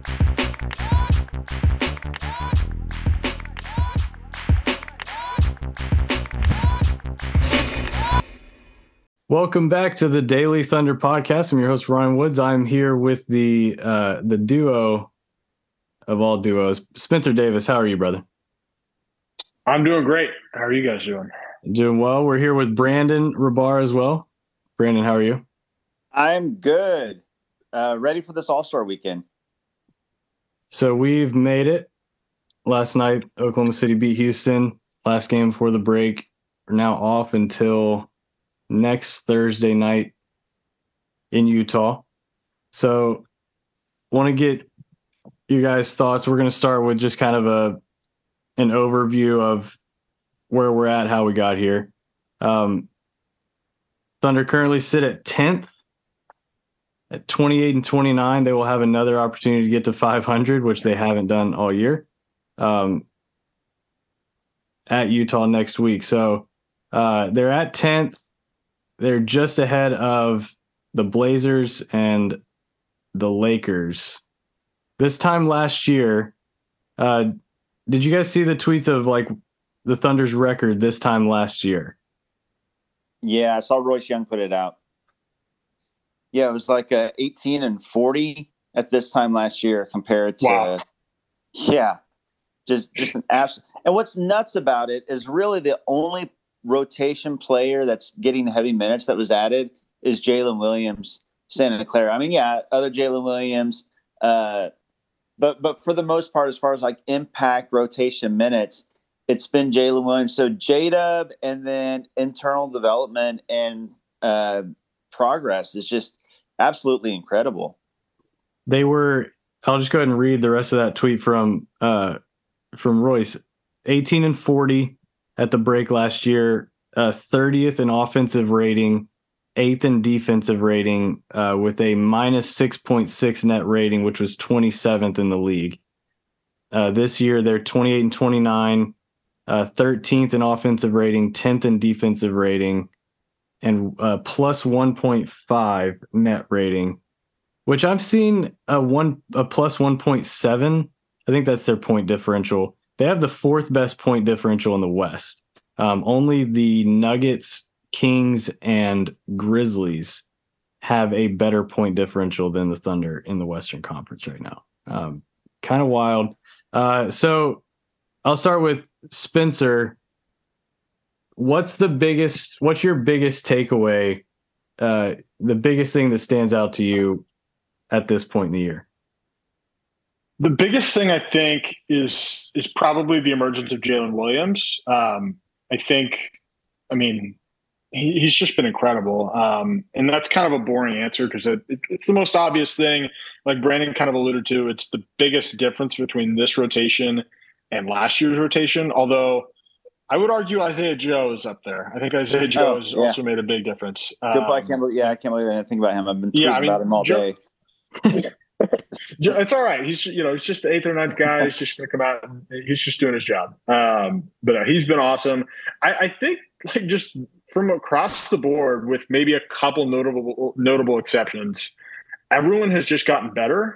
Welcome back to the Daily Thunder Podcast. I'm your host, Ryan Woods. I'm here with the duo of all duos, Spencer Davis. How are you, brother? I'm doing great. How are you guys doing? Doing well. We're here with Brandon Rabar as well. Brandon, how are you? I'm good. Ready for this All-Star weekend. So we've made it. Last night, Oklahoma City beat Houston. Last game before the break. We're now off until next Thursday night in Utah. So want to get you guys' thoughts. We're going to start with just kind of an overview of where we're at, how we got here. Thunder currently sit at 10th at 28 and 29. They will have another opportunity to get to 500, which they haven't done all year, at Utah next week. So they're at 10th. They're just ahead of the Blazers and the Lakers. This time last year, did you guys see the tweets of like the Thunder's record this time last year? Yeah, I saw Royce Young put it out. Yeah, it was like 18 and 40 at this time last year compared to, just an absolute. And what's nuts about it is really the only rotation player that's getting heavy minutes that was added is Jalen Williams, Santa Clara. I mean, yeah, other Jalen Williams, but for the most part, as far as like impact rotation minutes, it's been Jalen Williams. So J-Dub and then internal development and progress is just absolutely incredible. I'll just go ahead and read the rest of that tweet from Royce. 18 and 40 at the break last year, 30th in offensive rating, 8th in defensive rating, with a minus 6.6 net rating, which was 27th in the league. This year, they're 28 and 29, 13th in offensive rating, 10th in defensive rating, and plus 1.5 net rating, which I've seen a plus 1.7. I think that's their point differential. They have the fourth best point differential in the West. Only the Nuggets, Kings, and Grizzlies have a better point differential than the Thunder in the Western Conference right now. Kind of wild. So I'll start with Spencer. What's your biggest takeaway? The biggest thing that stands out to you at this point in the year? The biggest thing I think is probably the emergence of Jalen Williams. He's just been incredible. And that's kind of a boring answer because it's the most obvious thing. Like Brandon kind of alluded to, it's the biggest difference between this rotation and last year's rotation. Although I would argue Isaiah Joe is up there. I think Isaiah Joe has also made a big difference. Good point. I can't believe I didn't think about him. I've been tweeting about him all day. It's all right. He's just the 8th or 9th guy. He's just going to come out and he's just doing his job. But he's been awesome. I think like just from across the board with maybe a couple notable exceptions, everyone has just gotten better.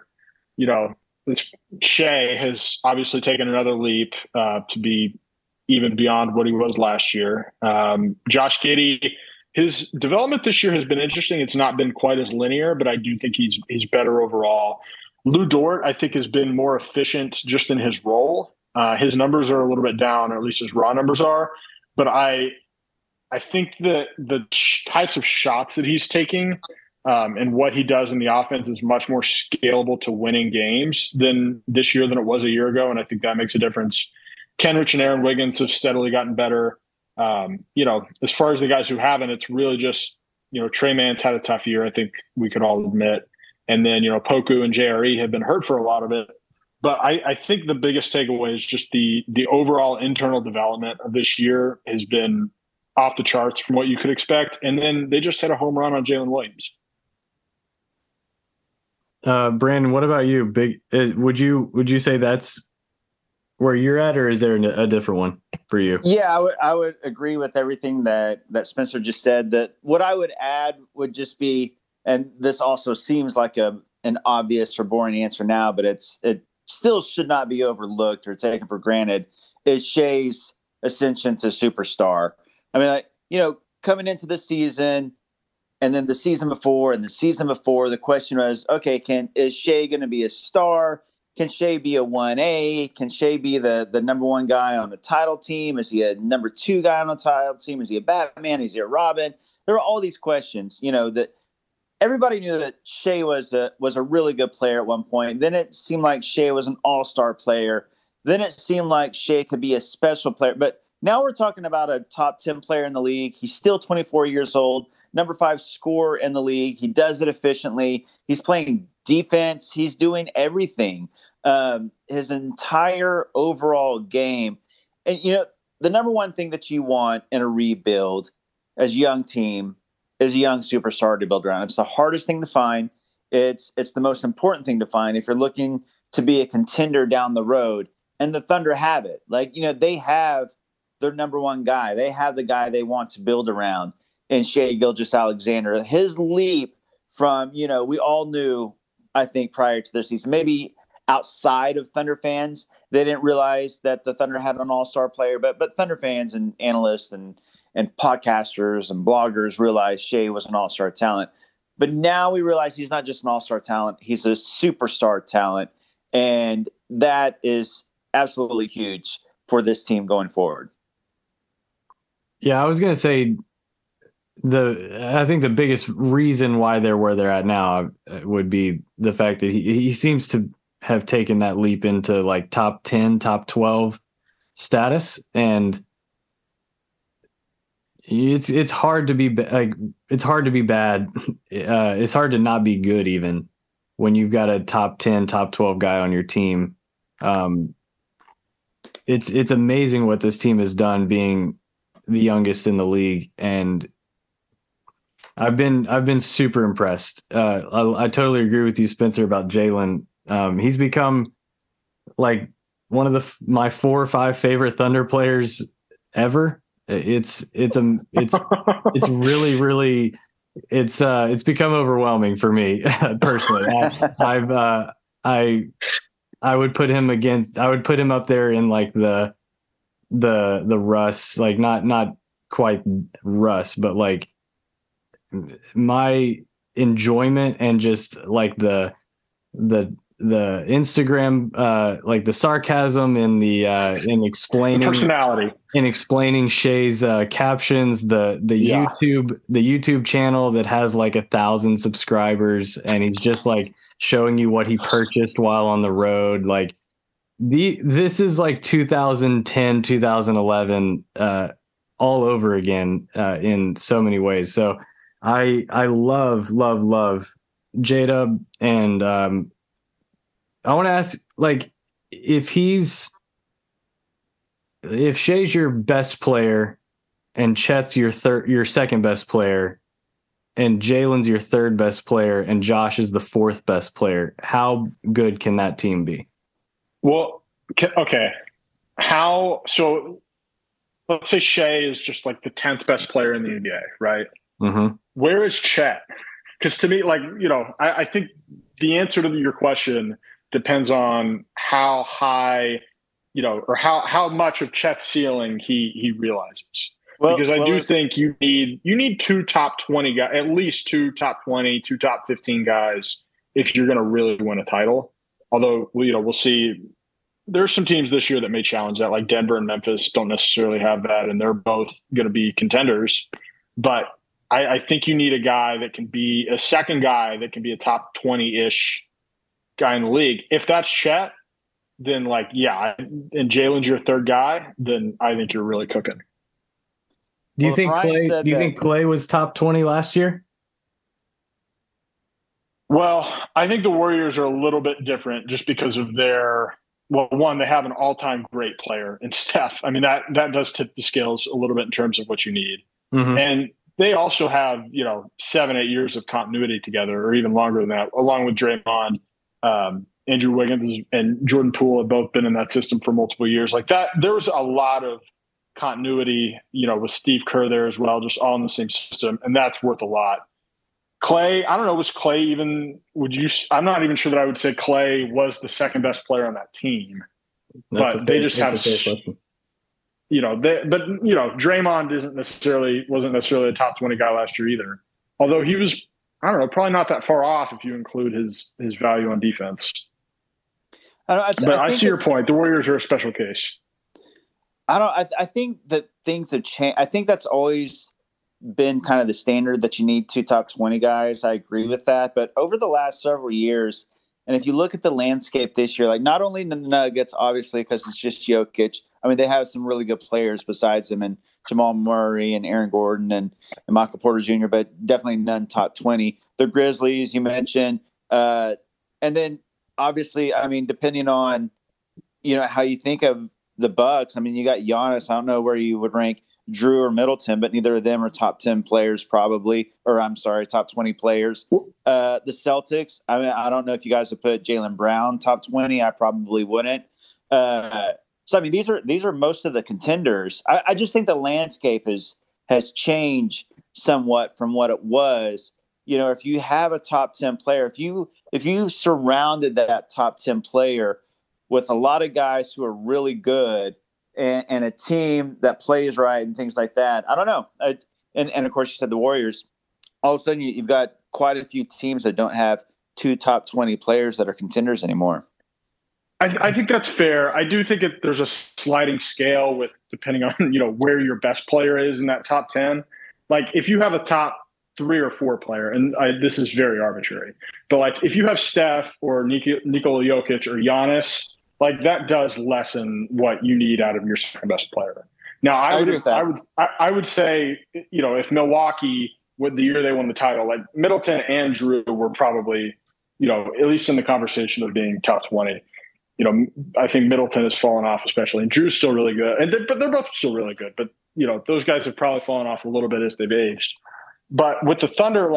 Shea has obviously taken another leap to be even beyond what he was last year. Josh Giddey, his development this year has been interesting. It's not been quite as linear, but I do think he's better overall. Lu Dort, I think, has been more efficient just in his role. His numbers are a little bit down, or at least his raw numbers are. But I think that the types of shots that he's taking and what he does in the offense is much more scalable to winning games than this year than it was a year ago, and I think that makes a difference. Kenrich and Aaron Wiggins have steadily gotten better. As far as the guys who haven't, it's really just, Trey Mann's had a tough year, I think we could all admit. And then, Poku and JRE have been hurt for a lot of it. But I think the biggest takeaway is just the overall internal development of this year has been off the charts from what you could expect. And then they just had a home run on Jalen Williams. Brandon, what about you? Would you say that's where you're at, or is there a different one for you? Yeah, I would agree with everything that Spencer just said. That what I would add would just be, and this also seems like a an obvious or boring answer now, but it still should not be overlooked or taken for granted, is Shai's ascension to superstar. I mean, like, coming into the season and then the season before and the season before, the question was, okay, is Shai going to be a star? Can Shai be a 1A? Can Shai be the number one guy on the title team? Is he a number two guy on the title team? Is he a Batman? Is he a Robin? There were all these questions, that everybody knew that Shai was a really good player at one point. Then it seemed like Shai was an all-star player. Then it seemed like Shai could be a special player. But now we're talking about a top 10 player in the league. He's still 24 years old, number 5 scorer in the league. He does it efficiently. He's playing defense. He's doing everything. His entire overall game. And, the number one thing that you want in a rebuild as a young team is a young superstar to build around. It's the hardest thing to find. It's the most important thing to find if you're looking to be a contender down the road. And the Thunder have it. Like, they have their number one guy. They have the guy they want to build around in Shai Gilgeous-Alexander. His leap from, we all knew, I think, prior to this season, maybe outside of Thunder fans, they didn't realize that the Thunder had an all-star player, but Thunder fans and analysts and podcasters and bloggers realized Shai was an all-star talent. But now we realize he's not just an all-star talent, he's a superstar talent. And that is absolutely huge for this team going forward. Yeah, I was going to say I think the biggest reason why they're where they're at now would be the fact that he seems to have taken that leap into like top 10, top 12 status. And it's hard to be it's hard to be bad. It's hard to not be good even when you've got a top 10, top 12 guy on your team. It's amazing what this team has done being the youngest in the league. And I've been super impressed. I totally agree with you, Spencer, about Jalen. He's become like one of my 4 or 5 favorite Thunder players ever. It's really, really, it's become overwhelming for me personally. I would put him up there in like the Russ, like not quite Russ, but like my enjoyment and just like the Instagram, like the sarcasm in in explaining personality, in explaining Shai's captions, the YouTube channel that has like 1,000 subscribers, and he's just like showing you what he purchased while on the road. Like this is like 2010, 2011, all over again, in so many ways. So I love J-Dub, and I want to ask, like, if Shai's your best player and Chet's your second best player and Jalen's your third best player and Josh is the fourth best player, how good can that team be? Well, okay. So let's say Shai is just like the 10th best player in the NBA, right? Mm-hmm. Where is Chet? Because to me, like, I think the answer to your question depends on how high, or how much of Chet's ceiling he realizes. Because I do think you need 2 top 20 guys, at least 2 top 20, 2 top 15 guys if you're going to really win a title. Although, we'll see. There's some teams this year that may challenge that, like Denver and Memphis don't necessarily have that, and they're both going to be contenders. But I think you need a second guy that can be a top 20-ish guy in the league. If that's Chet, then and Jalen's your third guy, then I think you're really cooking. Do you think Clay was top 20 last year? Well, I think the Warriors are a little bit different just because of one, they have an all-time great player in Steph. I mean, that does tip the scales a little bit in terms of what you need. Mm-hmm. And they also have, 7-8 years of continuity together, or even longer than that, along with Draymond. Andrew Wiggins and Jordan Poole have both been in that system for multiple years. Like that, there's a lot of continuity, with Steve Kerr there as well, just all in the same system. And that's worth a lot. Clay, I don't know, was Clay even, I'm not even sure that I would say Clay was the second best player on that team. But they just have, Draymond wasn't necessarily a top 20 guy last year either. Although he was, I don't know, probably not that far off if you include his value on defense. I see your point. The Warriors are a special case. I think that things have changed. I think that's always been kind of the standard that you need 2 top 20 guys. I agree with that. But over the last several years, and if you look at the landscape this year, like not only the Nuggets, obviously, because it's just Jokic. I mean, they have some really good players besides him, and Jamal Murray and Aaron Gordon and Michael Porter Jr., but definitely none top 20. The Grizzlies, you mentioned. And then, obviously, I mean, depending on, how you think of the Bucks, I mean, you got Giannis. I don't know where you would rank Drew or Middleton, but neither of them are top 10 players probably, or I'm sorry, top 20 players. The Celtics, I mean, I don't know if you guys would put Jaylen Brown top 20. I probably wouldn't. So, I mean, these are most of the contenders. I just think the landscape has changed somewhat from what it was. If you have a top 10 player, if you surrounded that top 10 player with a lot of guys who are really good, and a team that plays right and things like that. I don't know. And of course, you said the Warriors. All of a sudden, you've got quite a few teams that don't have 2 top 20 players that are contenders anymore. I think that's fair. I do think there's a sliding scale with depending on where your best player is in that top 10. Like if you have a top 3 or 4 player, and this is very arbitrary, but like if you have Steph or Nikola Jokic or Giannis. Like that does lessen what you need out of your second best player. Now, I would say, if Milwaukee, with the year they won the title, like Middleton and Drew were probably, at least in the conversation of being top 20. I think Middleton has fallen off, especially, and Drew's still really good, but they're both still really good. But those guys have probably fallen off a little bit as they've aged. But with the Thunder,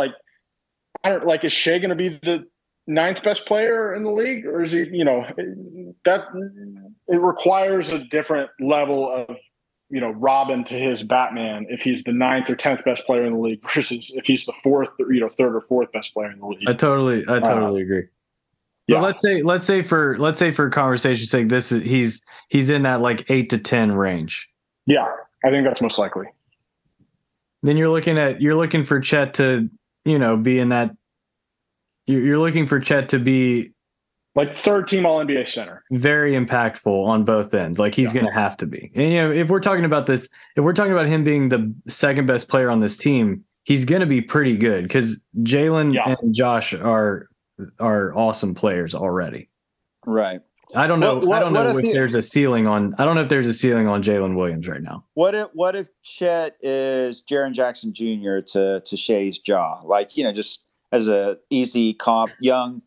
is Shea going to be the 9th best player in the league, or is he, that it requires a different level of, Robin to his Batman if he's the 9th or 10th best player in the league versus if he's the 4th, 3rd or 4th best player in the league. I totally agree. Yeah. But let's say for conversation's sake, he's in that like 8 to 10 range. Yeah, I think that's most likely. Then you're looking for Chet to, be in that. You're looking for Chet to be like 3rd team All NBA center, very impactful on both ends. Like he's going to have to be. And if we're talking about him being the 2nd best player on this team, he's going to be pretty good because Jaylen and Josh are awesome players already. Right. I don't know. I don't know if there's a ceiling on. I don't know if there's a ceiling on Jalen Williams right now. What if Chet is Jaren Jackson Jr. to Shea's Jaw? Like just as a easy comp, young,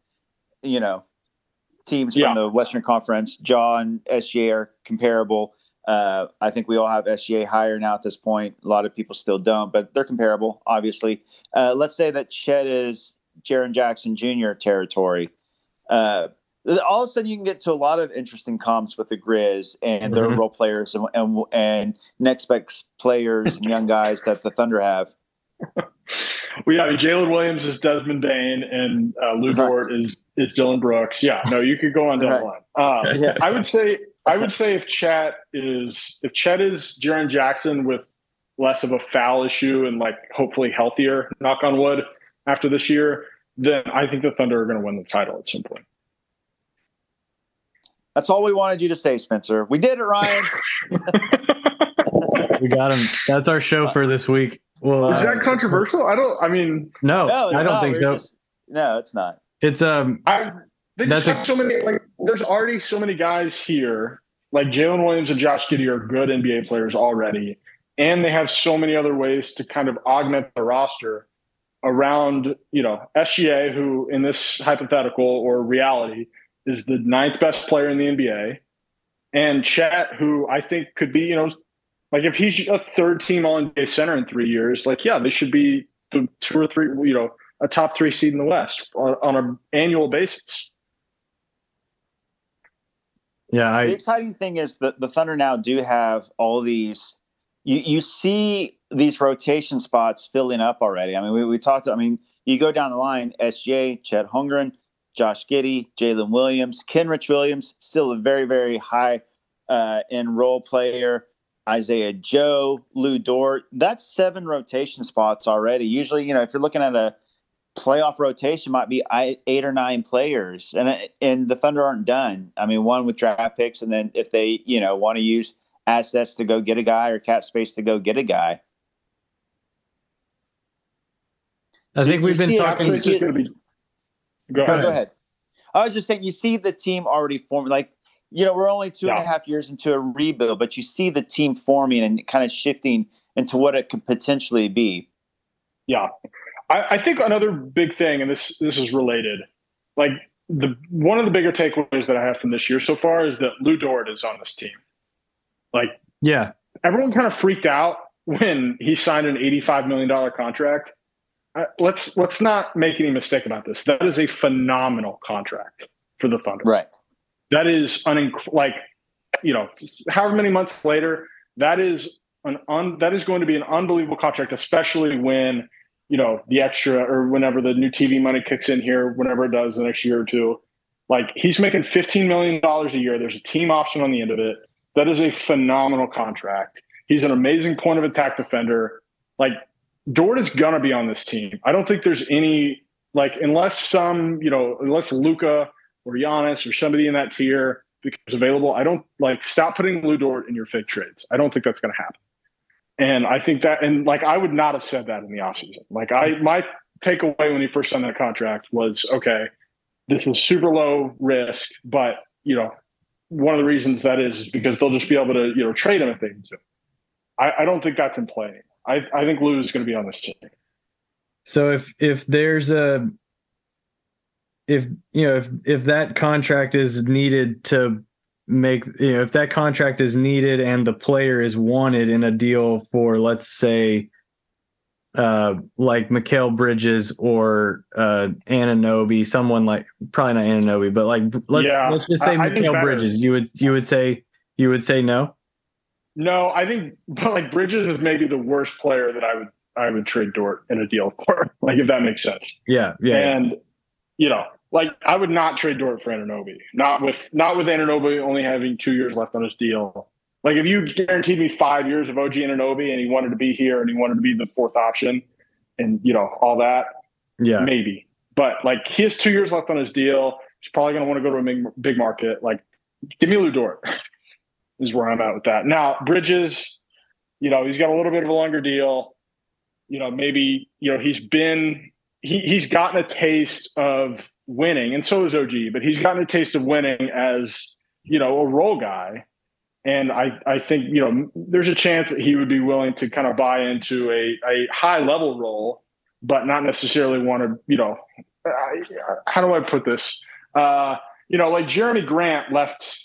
teams from the Western Conference, Jaw and SGA are comparable. I think we all have SGA higher now at this point. A lot of people still don't, but they're comparable, obviously. Let's say that Chet is Jaren Jackson Jr. territory. All of a sudden, you can get to a lot of interesting comps with the Grizz and their role players and next best players and young guys that the Thunder have. Jalen Williams is Desmond Bain, and Lou Dort is Dylan Brooks. Yeah, no, you could go on down the line. I would say if Chet is Jaren Jackson with less of a foul issue and like hopefully healthier, knock on wood, after this year, then I think the Thunder are going to win the title at some point. That's all we wanted you to say, Spencer. We did it, Ryan. We got him. That's our show for this week. Well, is that controversial? No, I don't think so. No, it's not. It's so many, like there's already so many guys here, like Jalen Williams and Josh Giddey are good NBA players already, and they have so many other ways to kind of augment the roster around, SGA, who in this hypothetical or reality is the 9th best player in the NBA, and Chet, who I think could be, like if he's a 3rd team All NBA center in 3 years, they should be the 2 or 3, a top 3 seed in the West on an annual basis. Yeah, the exciting thing is that the Thunder now do have all these. You see these rotation spots filling up already. I mean, we talked. I mean, You go down the line, SJ, Chet Holmgren, Josh Giddey, Jalen Williams, Kenrich Williams, still a very, very high end role player. Isaiah Joe, Lou Dort. That's 7 rotation spots already. Usually, if you're looking at a playoff rotation, might be 8 or 9 players, and the Thunder aren't done. I mean, one with draft picks, and then if they want to use assets to go get a guy or cap space to go get a guy. I think we've been talking. Go ahead. I was just saying, you see the team already forming. Like, we're only 2.5 years into a rebuild, but you see the team forming and kind of shifting into what it could potentially be. Yeah. I think another big thing, and this is related, like one of the bigger takeaways that I have from this year so far is that Lou Dort is on this team. Like, yeah, everyone kind of freaked out when he signed an $85 million contract. Let's not make any mistake about this. That is a phenomenal contract for the Thunder. Right. That is however many months later, that is going to be an unbelievable contract, especially when, the extra or whenever the new TV money kicks in here, whenever it does the next year or two. Like, he's making $15 million a year. There's a team option on the end of it. That is a phenomenal contract. He's an amazing point of attack defender. Like, Dort is going to be on this team. I don't think there's any, unless Luka or Giannis or somebody in that tier becomes available, I don't stop putting Lou Dort in your fake trades. I don't think that's going to happen. And I think that, and I would not have said that in the offseason. My takeaway when he first signed that contract was, okay, this was super low risk, but, one of the reasons that is because they'll just be able to, trade him if they need to. I don't think that's in play. I think Lou is going to be on this team. So if there's if that contract is needed to make, if that contract is needed and the player is wanted in a deal for, let's say, like Mikal Bridges or Anunoby, someone like, probably not Anunoby, but let's just say Mikal Bridges, you would say no? No, I think, but Bridges is maybe the worst player that I would trade Dort in a deal for, if that makes sense. Yeah. And I would not trade Dort for Anunoby. Not with Anunoby only having 2 years left on his deal. If you guaranteed me 5 years of OG Anunoby and he wanted to be here and he wanted to be the 4th option and all that, yeah, maybe. But he has 2 years left on his deal. He's probably going to want to go to a big market. Give me Lou Dort. Is where I'm at with that. Now, Bridges, he's got a little bit of a longer deal. Maybe, he's gotten a taste of winning, and so is OG, but he's gotten a taste of winning as, a role guy. And I think, there's a chance that he would be willing to kind of buy into a high level role, but not necessarily want to, how do I put this? Jeremy Grant left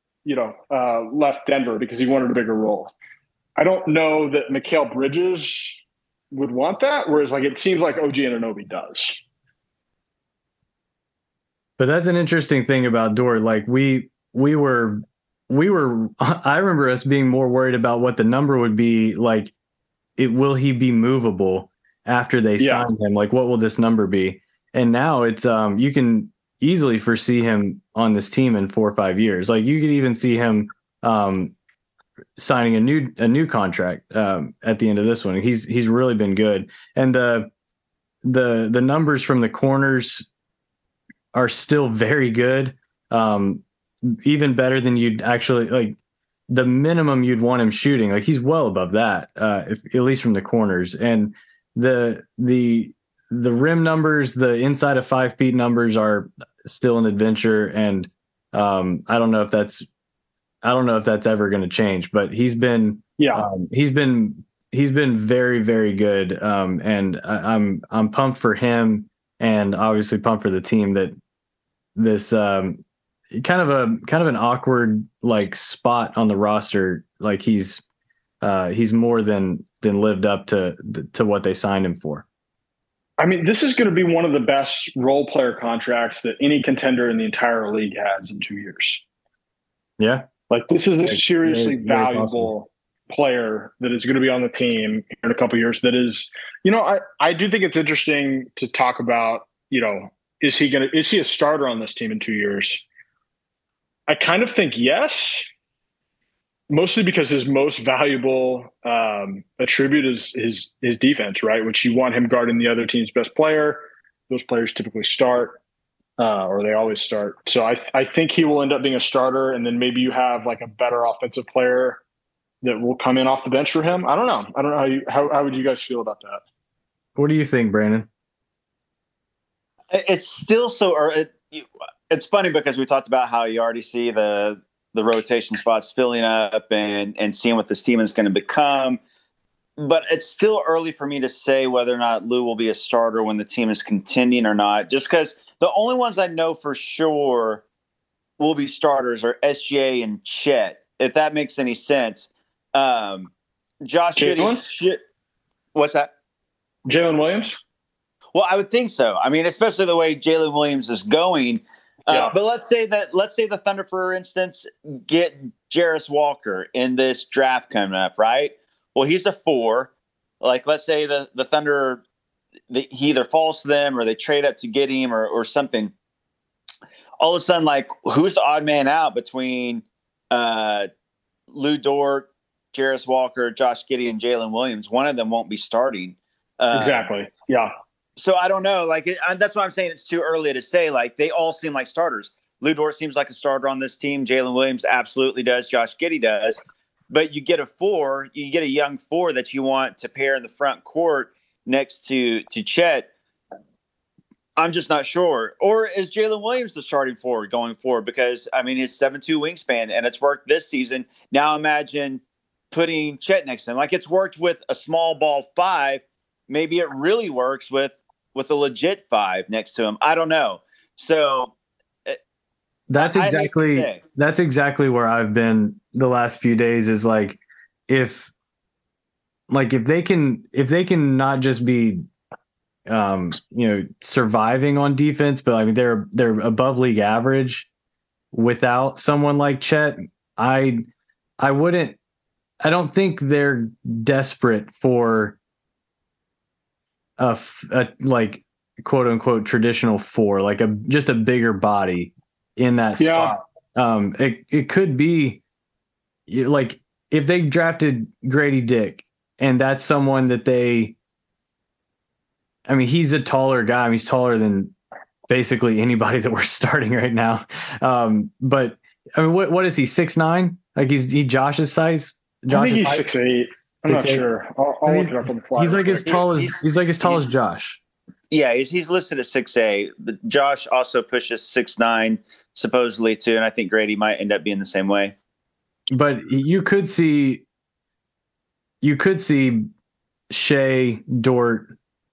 Denver because he wanted a bigger role. I don't know that Mikal Bridges would want that, whereas it seems like OG Anunoby does. But that's an interesting thing about Dort. We were I remember us being more worried about what the number would be. Will he be movable after they sign him? What will this number be? And now it's you can easily foresee him on this team in 4 or 5 years. You could even see him signing a new contract at the end of this one. He's really been good, and the numbers from the corners are still very good, even better than you'd actually the minimum you'd want him shooting. He's well above that, if at least from the corners, and the rim numbers, the inside of 5 feet numbers are still an adventure. And I don't know if that's ever going to change, but he's been very, very good. And I'm pumped for him, and obviously pumped for the team that this kind of an awkward spot on the roster. He's more than lived up to what they signed him for. I mean, this is going to be one of the best role player contracts that any contender in the entire league has in 2 years. Yeah. This is a seriously valuable player that is going to be on the team in a couple of years that is, I do think it's interesting to talk about, is he a starter on this team in 2 years? I kind of think yes, mostly because his most valuable attribute is his defense, right? Which you want him guarding the other team's best player. Those players typically start, or they always start. So I think he will end up being a starter, and then maybe you have like a better offensive player that will come in off the bench for him. I don't know how would you guys feel about that? What do you think, Brandon? It's still it's funny because we talked about how you already see the rotation spots filling up and seeing what this team is going to become. But it's still early for me to say whether or not Lou will be a starter when the team is contending or not, just because the only ones I know for sure will be starters are SGA and Chet, if that makes any sense. Josh Giddey. What's that? Jalen Williams? Well, I would think so. I mean, especially the way Jalen Williams is going. But let's say the Thunder, for instance, get Jarris Walker in this draft coming up, right? Well, he's a 4. Like, let's say the Thunder, he either falls to them or they trade up to get him or something. All of a sudden, like, who's the odd man out between Lou Dort, Jarris Walker, Josh Giddey, and Jalen Williams? One of them won't be starting. Exactly. Yeah. So I don't know. Like, that's why I'm saying it's too early to say. Like, they all seem like starters. Lou Dort seems like a starter on this team. Jalen Williams absolutely does. Josh Giddey does. But you get a young 4 that you want to pair in the front court next to Chet. I'm just not sure. Or is Jalen Williams the starting 4 going forward? Because, I mean, his 7'2" wingspan, and it's worked this season. Now imagine putting Chet next to him. Like, it's worked with a small ball 5. Maybe it really works with a legit 5 next to him. I don't know. So that's exactly where I've been the last few days, is like, if they can not just be surviving on defense, but I mean they're above league average without someone like Chet. I don't think they're desperate for a like quote unquote traditional 4, like just a bigger body in that spot. It could be like if they drafted Grady Dick, and that's someone that he's a taller guy. I mean, he's taller than basically anybody that we're starting right now. But I mean, what is he, 6'9"? Like he Josh's size? I think he's 6'8". I'm not sure. I'll look it up on the fly. He's like as tall as Josh. Yeah, he's listed at 6'8", but Josh also pushes 6'9", supposedly too, and I think Grady might end up being the same way. But you could see Shea, Dort.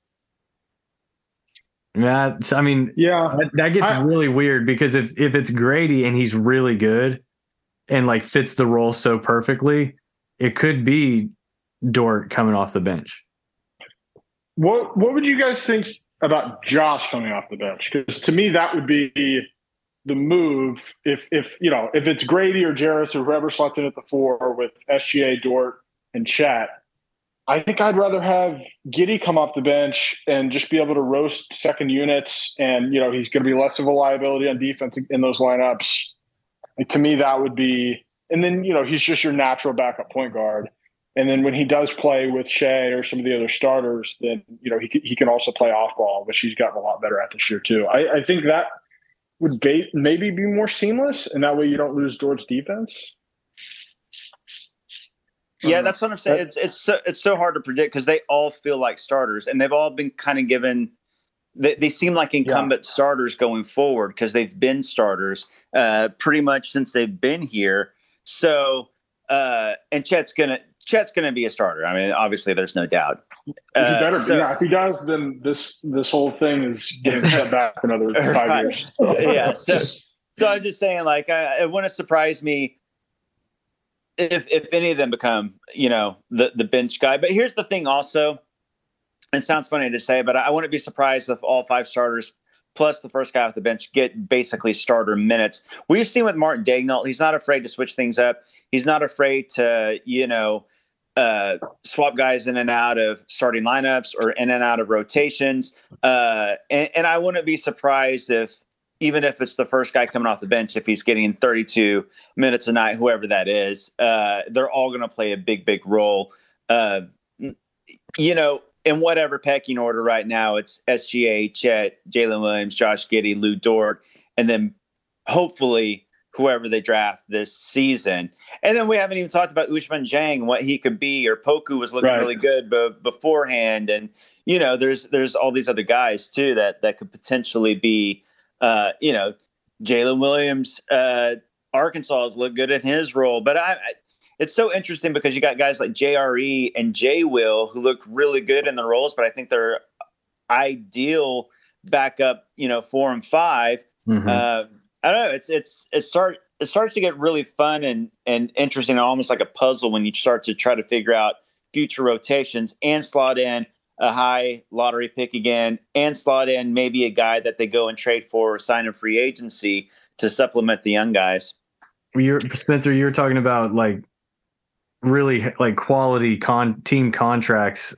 That gets really weird, because if it's Grady and he's really good and like fits the role so perfectly, it could be Dort coming off the bench. What would you guys think about Josh coming off the bench? Because to me, that would be the move. If it's Grady or Jarris or whoever slots in at the 4 with SGA, Dort, and Chet, I think I'd rather have Giddey come off the bench and just be able to roast second units. And, he's going to be less of a liability on defense in those lineups. Like, to me, that would be, and then, he's just your natural backup point guard. And then when he does play with Shea or some of the other starters, then, he can also play off ball, which he's gotten a lot better at this year too. I think that would maybe be more seamless, and that way you don't lose Dort's defense. Yeah, that's what I'm saying. It's so hard to predict because they all feel like starters, and they've all been kind of given. They seem like incumbent starters going forward because they've been starters pretty much since they've been here. So, and Chet's gonna be a starter. I mean, obviously, there's no doubt. If he does, then this whole thing is getting set back another 5 years. Yeah. So I'm just saying, like, it wouldn't surprise me if any of them become, the bench guy. But here's the thing also, it sounds funny to say, but I wouldn't be surprised if all 5 starters plus the first guy off the bench get basically starter minutes. We've seen with Martin Daigneault, he's not afraid to switch things up. He's not afraid to, swap guys in and out of starting lineups or in and out of rotations. And I wouldn't be surprised if, even if it's the first guy coming off the bench, if he's getting 32 minutes a night, whoever that is, they're all going to play a big, big role. In whatever pecking order right now, it's SGA, Chet, Jalen Williams, Josh Giddey, Lou Dort, and then hopefully whoever they draft this season. And then we haven't even talked about Ousmane Dieng and what he could be, or Poku was looking really good beforehand. And, there's all these other guys too that could potentially be, Jalen Williams, Arkansas has looked good in his role. But it's so interesting because you got guys like JRE and J Will who look really good in the roles, but I think they're ideal backup, 4 and 5. Mm-hmm. I don't know. It starts to get really fun and interesting, almost like a puzzle when you start to try to figure out future rotations and slot in a high lottery pick again, and slot in maybe a guy that they go and trade for or sign in free agency to supplement the young guys. Spencer, you were talking about like really like quality team contracts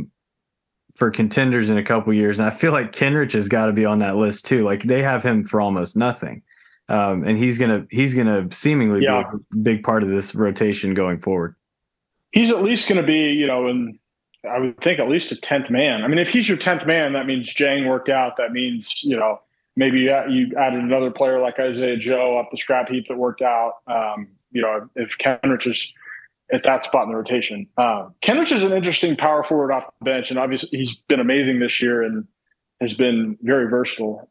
for contenders in a couple years, and I feel like Kenrich has got to be on that list too. Like they have him for almost nothing, and he's gonna seemingly be a big part of this rotation going forward. He's at least going to be, and I would think at least a 10th man. I mean, if he's your 10th man, that means Dieng worked out. That means maybe you added another player like Isaiah Joe up the scrap heap that worked out. If Kenrich is at that spot in the rotation. Kenrich is an interesting power forward off the bench, and obviously he's been amazing this year and has been very versatile.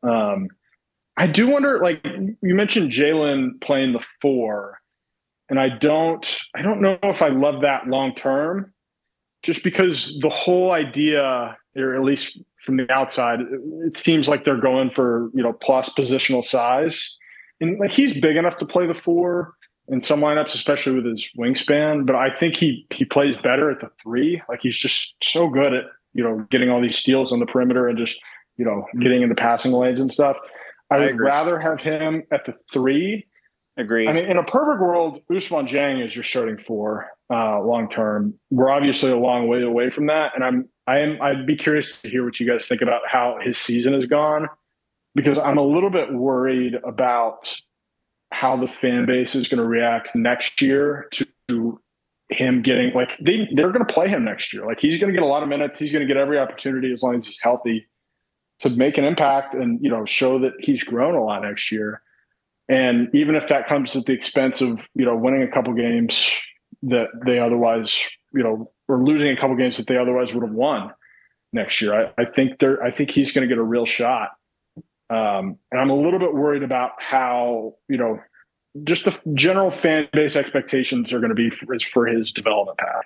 I do wonder, like you mentioned Jalen playing the 4, and I don't know if I love that long term, just because the whole idea, or at least from the outside, it seems like they're going for, plus positional size. And like he's big enough to play the 4 in some lineups, especially with his wingspan, but I think he plays better at the 3. Like he's just so good at, getting all these steals on the perimeter and just, getting into passing lanes and stuff. I would rather have him at the 3. Agreed. I mean, in a perfect world, Ousmane Dieng is your starting 4 long term. We're obviously a long way away from that, and I'd be curious to hear what you guys think about how his season has gone, because I'm a little bit worried about how the fan base is going to react next year to him getting, like, they're going to play him next year. Like, he's going to get a lot of minutes. He's going to get every opportunity as long as he's healthy to make an impact and, show that he's grown a lot next year. And even if that comes at the expense of, winning a couple games that they otherwise, or losing a couple games that they otherwise would have won next year, I think he's going to get a real shot. And I'm a little bit worried about how, just the general fan base expectations are going to be for his development path.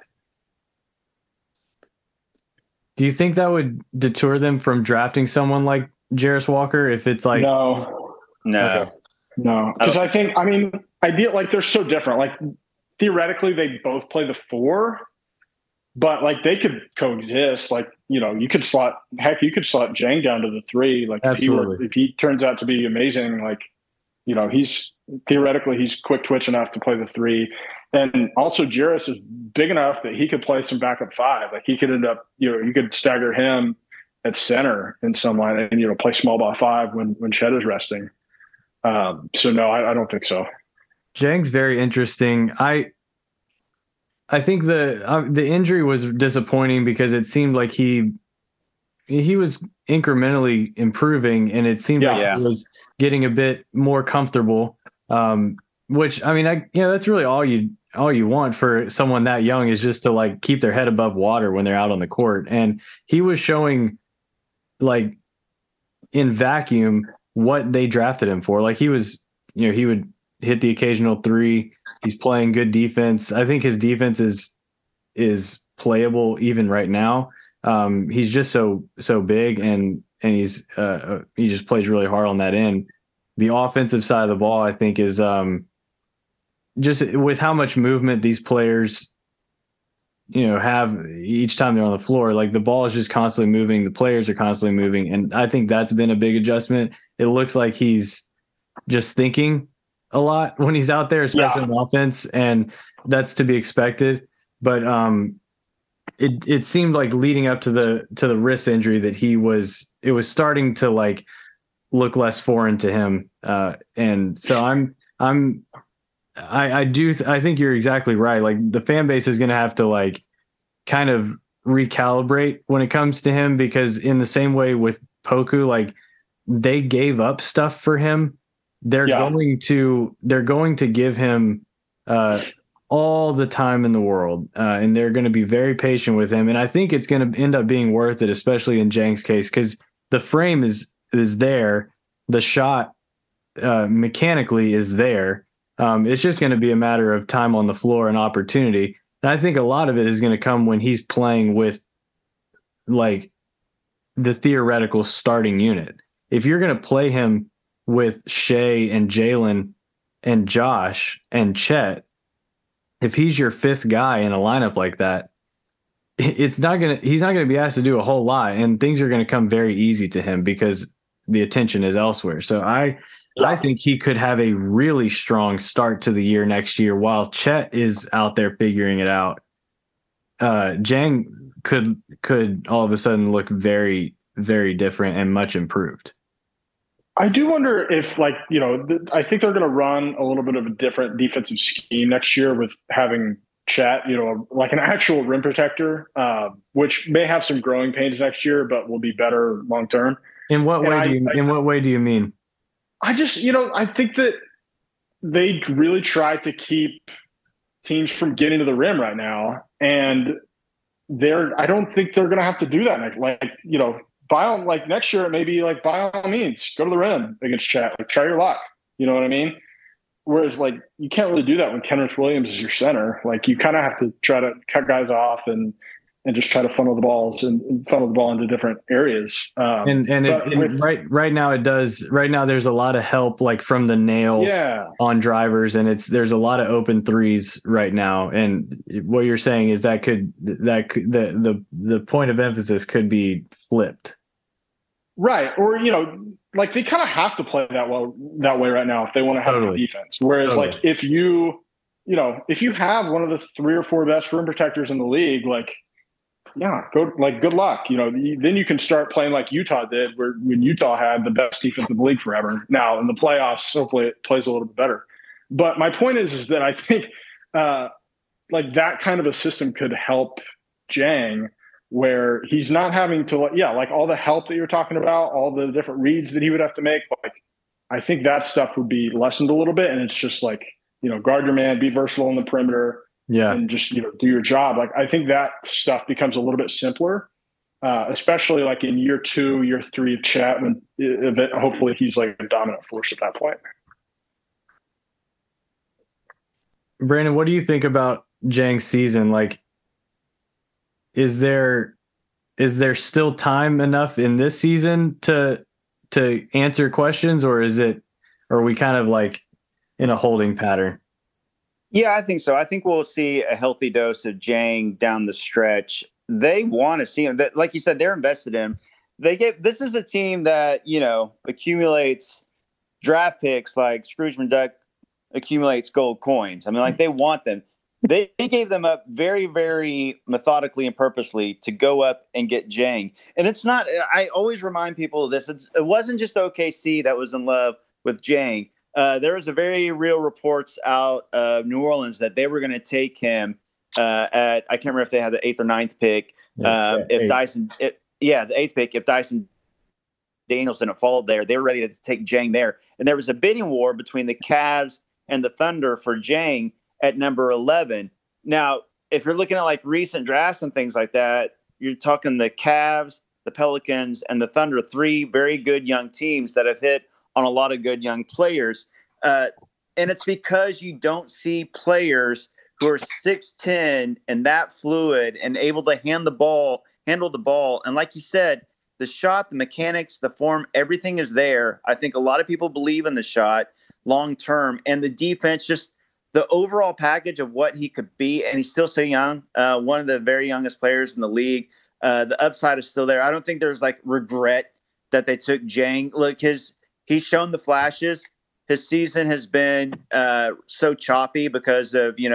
Do you think that would deter them from drafting someone like Jarace Walker if it's like no? Okay. No, because like they're so different. Like theoretically, they both play the 4, but like they could coexist. Like you could slot Dieng down to the 3. Like if he turns out to be amazing, like he's quick twitch enough to play the 3, and also Jarace is big enough that he could play some backup 5. Like he could end up you could stagger him at center in some line and play small ball 5 when Chet is resting. So no, I don't think so. Dieng's very interesting. I think the injury was disappointing because it seemed like he was incrementally improving, and it seemed like he was getting a bit more comfortable. Which that's really all you want for someone that young, is just to like keep their head above water when they're out on the court. And he was showing, like, in vacuum what they drafted him for. Like he was, he would hit the occasional 3. He's playing good defense. I think his defense is playable even right now. He's just so big, and he just plays really hard on that end. The offensive side of the ball, I think, is just with how much movement these players, have each time they're on the floor. Like the ball is just constantly moving. The players are constantly moving. And I think that's been a big adjustment. It looks like he's just thinking a lot when he's out there, especially on offense. And that's to be expected. but it seemed like leading up to the wrist injury that it was starting to like look less foreign to him. And so I think you're exactly right. Like the fan base is going to have to like kind of recalibrate when it comes to him, because in the same way with Poku, like they gave up stuff for him. They're going to give him all the time in the world, and they're going to be very patient with him. And I think it's going to end up being worth it, especially in Jang's case, because the frame is there, the shot mechanically is there. It's just going to be a matter of time on the floor and opportunity. And I think a lot of it is going to come when he's playing with like the theoretical starting unit. If you're going to play him with Shea and Jalen and Josh and Chet, if he's your fifth guy in a lineup like that, he's not going to be asked to do a whole lot, and things are going to come very easy to him because the attention is elsewhere. So I think he could have a really strong start to the year next year while Chet is out there figuring it out. Jang could all of a sudden look very, very different and much improved. I do wonder if, like, I think they're going to run a little bit of a different defensive scheme next year with having Chet, like an actual rim protector, which may have some growing pains next year, but will be better long term. In what way do you mean? I just, I think that they really try to keep teams from getting to the rim right now, and I don't think they're going to have to do that next. Next year, it may be like, by all means, go to the rim against Chet. Like, try your luck. You know what I mean? Whereas, like, you can't really do that when Kenrich Williams is your center. Like, you kind of have to try to cut guys off and just try to funnel the ball into different areas. Right now it does. Right now, there's a lot of help, like from the nail on drivers, and there's a lot of open threes right now. And what you're saying is the point of emphasis could be flipped. Right. Or, like they kind of have to play that way right now if they want to have a defense. Whereas like if you have one of the 3 or 4 best rim protectors in the league, like, good luck. Then you can start playing like Utah did, when Utah had the best defense in the league forever. Now in the playoffs, hopefully it plays a little bit better. But my point is that I think like that kind of a system could help Jang, where he's not having to, like all the help that you're talking about, all the different reads that he would have to make. Like, I think that stuff would be lessened a little bit. And it's just like, guard your man, be versatile on the perimeter. Yeah. And just, do your job. Like, I think that stuff becomes a little bit simpler, especially like in year 2, year 3 of Chet, when hopefully he's like a dominant force at that point. Brandon, what do you think about Jang's season? Like, is there still time enough in this season to answer questions, or are we kind of like in a holding pattern? Yeah, I think so. I think we'll see a healthy dose of Jang down the stretch. They want to see him. Like you said, they're invested in him. This is a team that, accumulates draft picks like Scrooge McDuck accumulates gold coins. I mean, like, they want them. They gave them up very, very methodically and purposely to go up and get Jang. And it's not, I always remind people of this. It wasn't just OKC that was in love with Jang. There was a very real reports out of New Orleans that they were going to take him I can't remember if they had the 8th or 9th pick. The 8th pick, if Dyson Daniels didn't fall there, they were ready to take Jang there. And there was a bidding war between the Cavs and the Thunder for Jang at number 11. Now, if you're looking at like recent drafts and things like that, you're talking the Cavs, the Pelicans, and the Thunder, 3 very good young teams that have hit on a lot of good young players. And it's because you don't see players who are 6'10" and that fluid and able to handle the ball. And like you said, the shot, the mechanics, the form, everything is there. I think a lot of people believe in the shot long term, and the defense, just the overall package of what he could be. And he's still so young, one of the very youngest players in the league. The upside is still there. I don't think there's like regret that they took Jang. Look, he's shown the flashes. His season has been so choppy because of,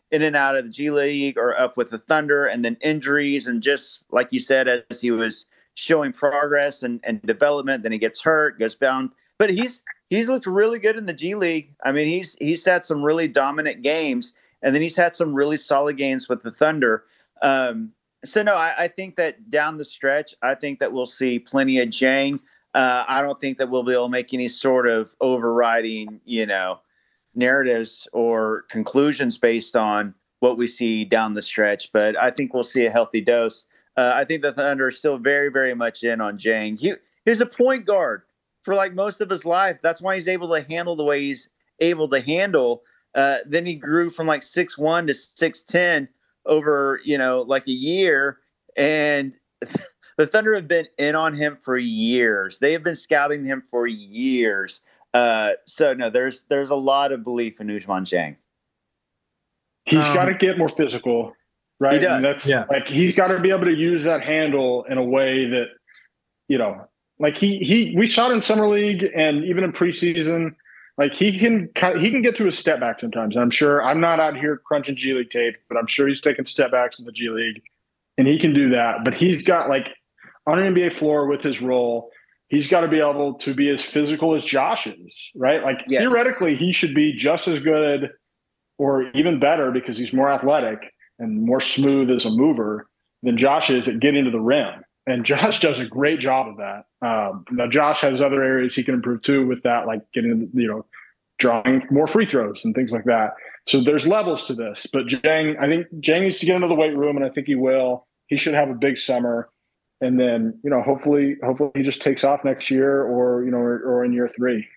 in and out of the G League or up with the Thunder, and then injuries. And just like you said, as he was showing progress and development, then he gets hurt, goes bound. But he's looked really good in the G League. I mean, he's had some really dominant games, and then he's had some really solid games with the Thunder. So no, I think that down the stretch, I think that we'll see plenty of Dieng. I don't think that we'll be able to make any sort of overriding, narratives or conclusions based on what we see down the stretch. But I think we'll see a healthy dose. I think the Thunder are still very, very much in on Dieng. He's a point guard for like most of his life. That's why he's able to handle the way he's able to handle. Then he grew from like 6'1" to 6'10" over, like a year. And the Thunder have been in on him for years. They have been scouting him for years. So no, there's a lot of belief in Ousmane Dieng. He's got to get more physical, right? He does. And that's like, he's got to be able to use that handle in a way that, like we saw it in summer league and even in preseason, like he can get to a step back sometimes. And I'm not out here crunching G League tape, but I'm sure he's taking step backs in the G League and he can do that. But he's got, like, on an NBA floor with his role, he's got to be able to be as physical as Josh is, right? Like, yes. Theoretically, he should be just as good or even better because he's more athletic and more smooth as a mover than Josh is at getting to the rim. And Josh does a great job of that. Now, Josh has other areas he can improve too with that, like getting, drawing more free throws and things like that. So there's levels to this. But I think Dieng needs to get into the weight room, and I think he will. He should have a big summer. And then, hopefully he just takes off next year or in year 3.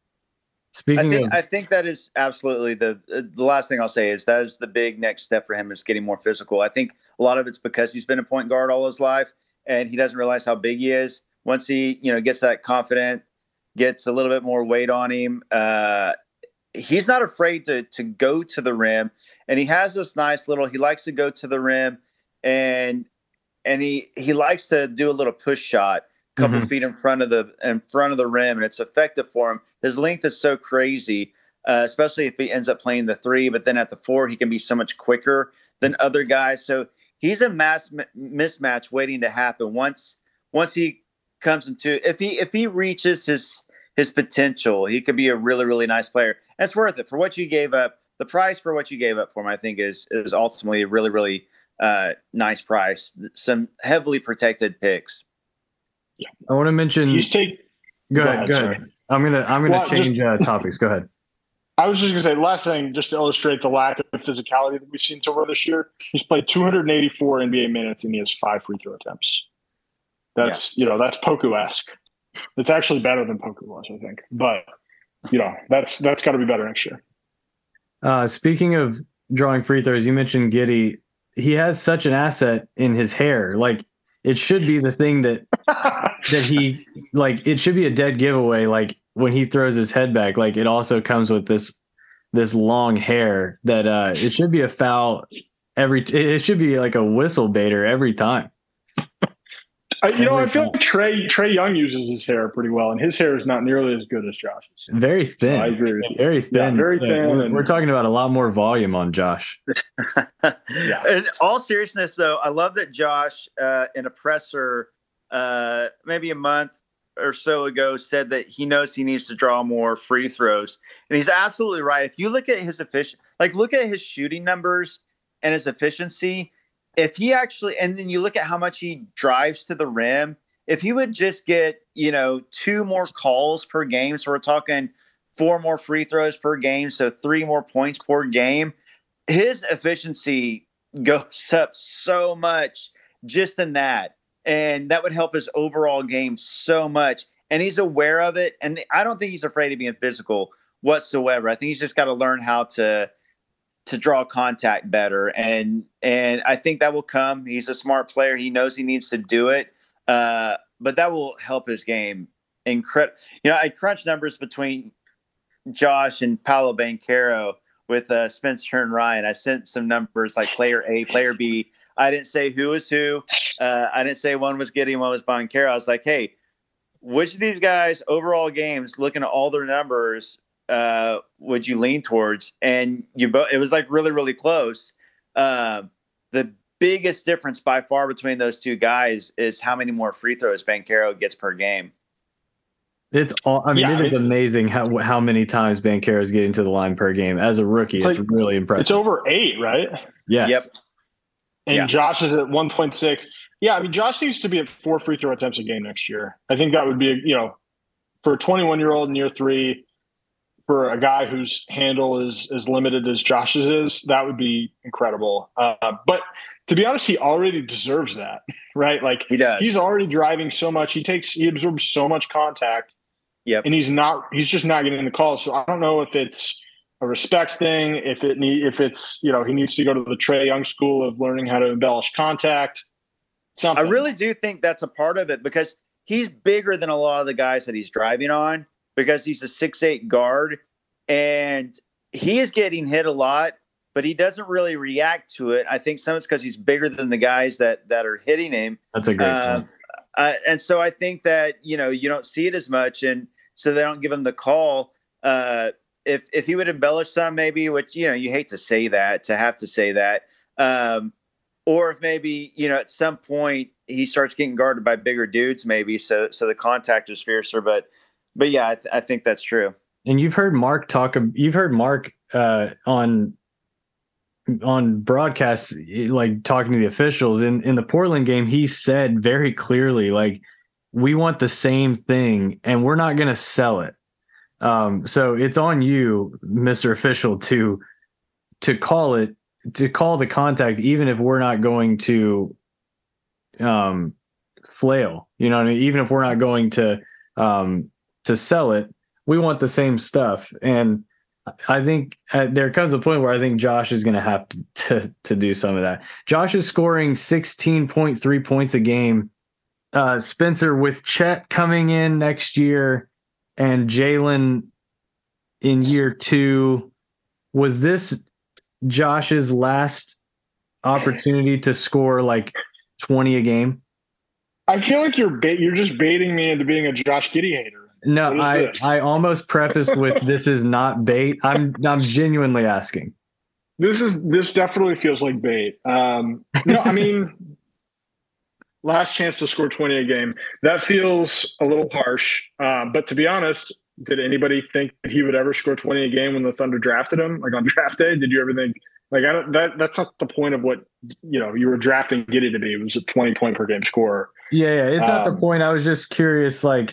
I think that is absolutely the last thing I'll say is that is the big next step for him is getting more physical. I think a lot of it's because he's been a point guard all his life and he doesn't realize how big he is. Once he, gets that confident, gets a little bit more weight on him, he's not afraid to go to the rim. And he has this nice little, he likes to go to the rim and he likes to do a little push shot, a couple feet in front of the rim, and it's effective for him. His length is so crazy, especially if he ends up playing the 3, but then at the 4, he can be so much quicker than other guys. So he's a mismatch waiting to happen. Once he comes into, if he reaches his potential, he could be a really, really nice player. And it's worth it for what you gave up. The price for what you gave up for him, I think, is ultimately a really, really nice price. Some heavily protected picks. Yeah. I want to mention. Go ahead. I'm gonna change topics. Go ahead. I was just gonna say last thing, just to illustrate the lack of physicality that we've seen so far this year. He's played 284 NBA minutes and he has 5 free throw attempts. That's that's Poku-esque. It's actually better than Poku was, I think. But that's got to be better next year. Speaking of drawing free throws, you mentioned Giddey. He has such an asset in his hair. Like, it should be the thing that he, like, it should be a dead giveaway. Like, when he throws his head back, like, it also comes with this long hair that it should be a foul it should be like a whistle baiter every time. I feel like Trae Young uses his hair pretty well, and his hair is not nearly as good as Josh's. Very thin. So I agree with you. Very thin. Yeah, very thin. We're talking about a lot more volume on Josh. Yeah. In all seriousness, though, I love that Josh, in a presser, maybe a month or so ago, said that he knows he needs to draw more free throws, and he's absolutely right. If you look at his look at his shooting numbers and his efficiency. If he actually, and then you look at how much he drives to the rim, if he would just get, 2 more calls per game, so we're talking 4 more free throws per game, so 3 more points per game, his efficiency goes up so much just in that. And that would help his overall game so much. And he's aware of it. And I don't think he's afraid of being physical whatsoever. I think he's just got to learn how to draw contact better. And I think that will come. He's a smart player. He knows he needs to do it. But that will help his game incredible. I crunched numbers between Josh and Paolo Banchero with Spencer and Ryan. I sent some numbers like player A, player B. I didn't say who was who. I didn't say one was Giddey, one was Banchero. I was like, hey, which of these guys overall games, looking at all their numbers, would you lean towards? And it was like really, really close. The biggest difference by far between those two guys is how many more free throws Banchero gets per game. It is amazing how many times Banchero is getting to the line per game as a rookie. It's really impressive. It's over 8, right? Yes. Yep. And Josh is at 1.6. Yeah, I mean, Josh needs to be at 4 free throw attempts a game next year. I think that would be, for a 21-year-old in year 3, for a guy whose handle is as limited as Josh's is, that would be incredible. But to be honest, he already deserves that, right? Like he does. He's already driving so much. He absorbs so much contact. Yep. And he's just not getting the calls. So I don't know if it's a respect thing, if it's, he needs to go to the Trae Young school of learning how to embellish contact. Something. I really do think that's a part of it because he's bigger than a lot of the guys that he's driving on because he's a 6'8" guard and he is getting hit a lot, but he doesn't really react to it. I think some of it's because he's bigger than the guys that are hitting him. That's a great point. And so I think that, you don't see it as much. And so they don't give him the call. If he would embellish some, maybe, which, you hate to say that, to have to say that. Or if maybe, at some point he starts getting guarded by bigger dudes, maybe. So the contact is fiercer. But yeah, I think that's true. And you've heard Mark on broadcasts, like talking to the officials in the Portland game, he said very clearly, like, we want the same thing and we're not going to sell it. So it's on you, Mr. Official, to call the contact, even if we're not going to flail, you know what I mean? Even if we're not going to sell it, we want the same stuff. And I think there comes a point where I think Josh is going to have to do some of that. Josh is scoring 16.3 points a game. Spencer, with Chet coming in next year and Jalen in year 2, was this Josh's last opportunity to score like 20 a game? I feel like you're just baiting me into being a Josh Giddey hater. No, I almost prefaced with this is not bait. I'm genuinely asking. This definitely feels like bait. No, I mean, last chance to score 20 a game. That feels a little harsh. But to be honest, did anybody think that he would ever score 20 a game when the Thunder drafted him? Like on draft day, did you ever think that's not the point of what you were drafting Giddey to be? It was a 20-point per game scorer. Yeah, it's not the point. I was just curious, like,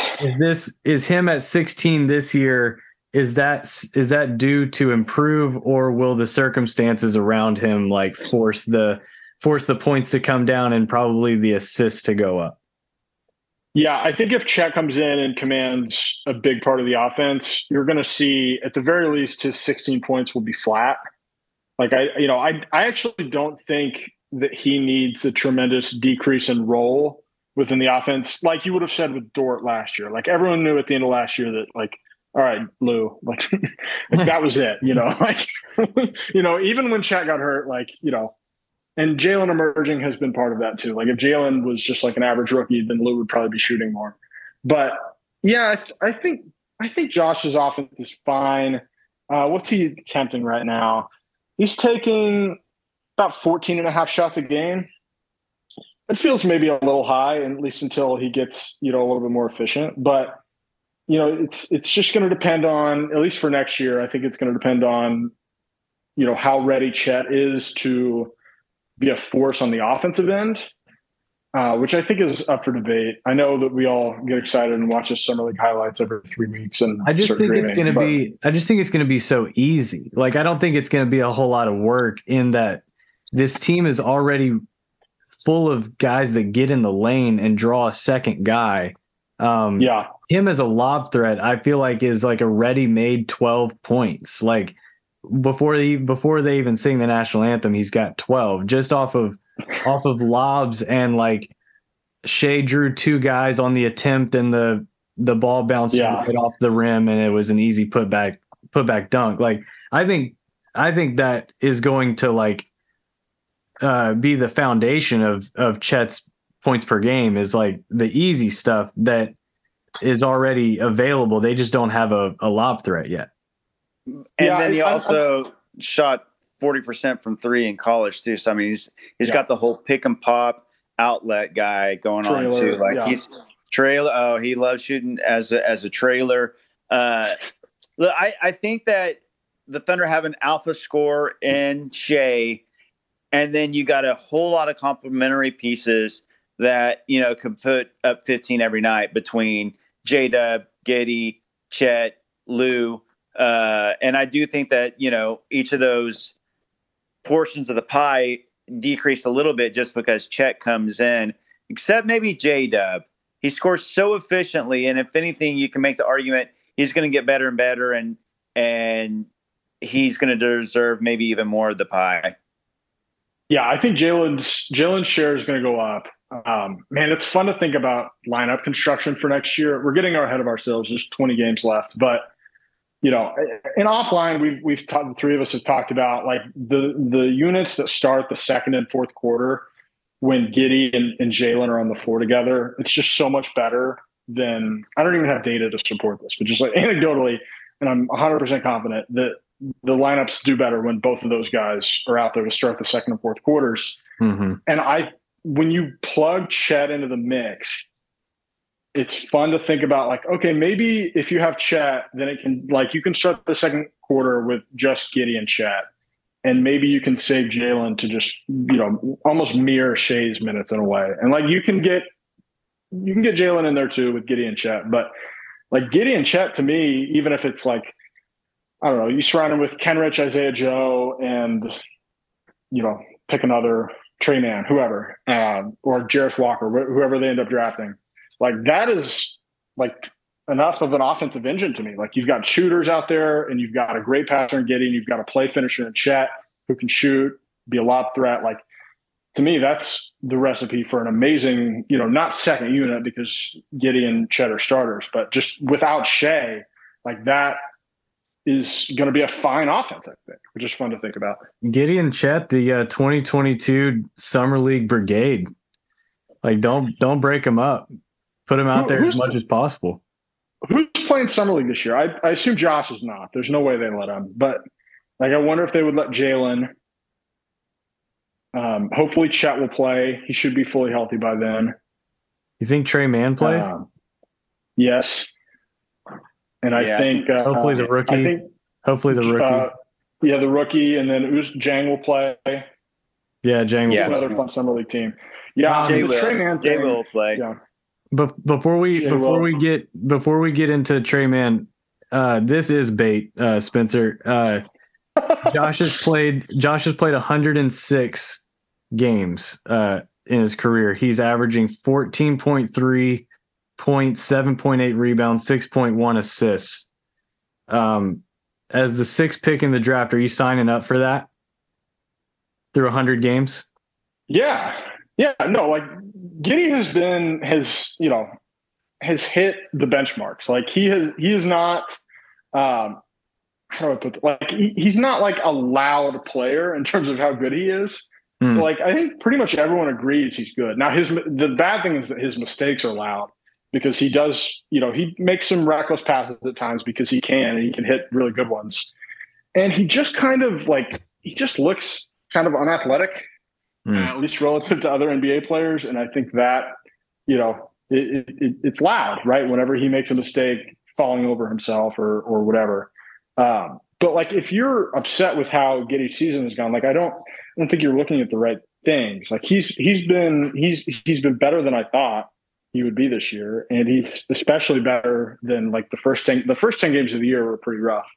is him at 16 this year? Is that due to improve, or will the circumstances around him like force the points to come down and probably the assists to go up? Yeah, I think if Chet comes in and commands a big part of the offense, you're going to see at the very least his 16 points will be flat. Like I actually don't think that he needs a tremendous decrease in role within the offense, like you would have said with Dort last year. Like everyone knew at the end of last year that, like, all right, Lou, like that was it, like, even when Chet got hurt, like, and Jalen emerging has been part of that too. Like if Jalen was just like an average rookie, then Lou would probably be shooting more. But yeah, I think Josh's offense is fine. What's he attempting right now? He's taking about 14 and a half shots a game. It feels maybe a little high, at least until he gets, a little bit more efficient. But, it's just going to depend on, at least for next year, I think it's going to depend on, how ready Chet is to be a force on the offensive end, which I think is up for debate. I know that we all get excited and watch the Summer League highlights every 3 weeks. And I just think it's going to be so easy. Like, I don't think it's going to be a whole lot of work in that this team is already full of guys that get in the lane and draw a second guy. Him as a lob threat, I feel like is like a ready-made 12 points. Like before they even sing the national anthem, he's got 12 just off of lobs, and like Shea drew 2 guys on the attempt and the ball bounced right off the rim and it was an easy putback dunk. Like I think that is going to like be the foundation of Chet's points per game, is like the easy stuff that is already available. They just don't have a lob threat yet. And then he also shot 40% from three in college too. So I mean, he's got the whole pick and pop outlet guy going on too. Like he's trailer. Oh, he loves shooting as a trailer. Look, I think that the Thunder have an alpha score in Shea, and then you got a whole lot of complementary pieces that, you know, could put up 15 every night between J-Dub, Giddey, Chet, Lou. And I do think that, you know, each of those portions of the pie decrease a little bit just because Chet comes in, except maybe J-Dub. He scores so efficiently, and if anything, you can make the argument he's going to get better and better, and he's going to deserve maybe even more of the pie. Yeah, I think Jalen's share is going to go up. Man, it's fun to think about lineup construction for next year. We're getting ahead of ourselves. There's 20 games left, but you know, in offline, we've talked. The three of us have talked about like the units that start the second and fourth quarter when Giddey and Jalen are on the floor together. It's just so much better than, I don't even have data to support this, but just like anecdotally, and I'm 100% confident that the lineups do better when both of those guys are out there to start the second and fourth quarters. Mm-hmm. And when you plug Chet into the mix, it's fun to think about like, okay, maybe if you have Chet, then it can, like, you can start the second quarter with just Giddey and Chet. And maybe you can save Jalen to just, you know, almost mirror Shea's minutes in a way. And like, you can get Jalen in there too with Giddey and Chet. But like Giddey and Chet, to me, even if it's like, I don't know, you surround him with Kenrich, Isaiah Joe, and, you know, pick another Trey Man, whoever, or Jarris Walker, whoever they end up drafting. Like that is like enough of an offensive engine to me. Like you've got shooters out there, and you've got a great passer in Giddey, and you've got a play finisher in Chet who can shoot, be a lob threat. Like to me, that's the recipe for an amazing, you know, not second unit because Giddey and Chet are starters, but just without Shea, like that is going to be a fine offense, I think, which is fun to think about. Giddey and Chet, the 2022 Summer League Brigade. Like don't break them up. Put them out there as much as possible. Who's playing Summer League this year? I assume Josh is not. There's no way they let him. But like, I wonder if they would let Jalen. Hopefully Chet will play. He should be fully healthy by then. You think Trey Man plays? Yes. And I think hopefully the rookie. Yeah, the rookie, and then Jang will play. Yeah, Jang will play. Another fun Summer League team. Yeah, Jay will play. Yeah. But before we get into Trey Man, this is bait, Spencer. Josh has played 106 games in his career. He's averaging 14.3 points, 7.8 rebounds, 6.1 assists. As the sixth pick in the draft, are you signing up for that through 100 games? Yeah. No, like Giddey has hit the benchmarks. Like he is not, how do I put it? Like he's not like a loud player in terms of how good he is. But like I think pretty much everyone agrees he's good. Now the bad thing is that his mistakes are loud because he does, you know, he makes some reckless passes at times because he can, and he can hit really good ones. And he just kind of like, he just looks kind of unathletic. At least relative to other NBA players. And I think that, you know, it's loud, right? Whenever he makes a mistake, falling over himself or whatever. But like, if you're upset with how Giddey's season has gone, like, I don't think you're looking at the right things. Like he's been better than I thought he would be this year. And he's especially better than like the first 10 games of the year were pretty rough.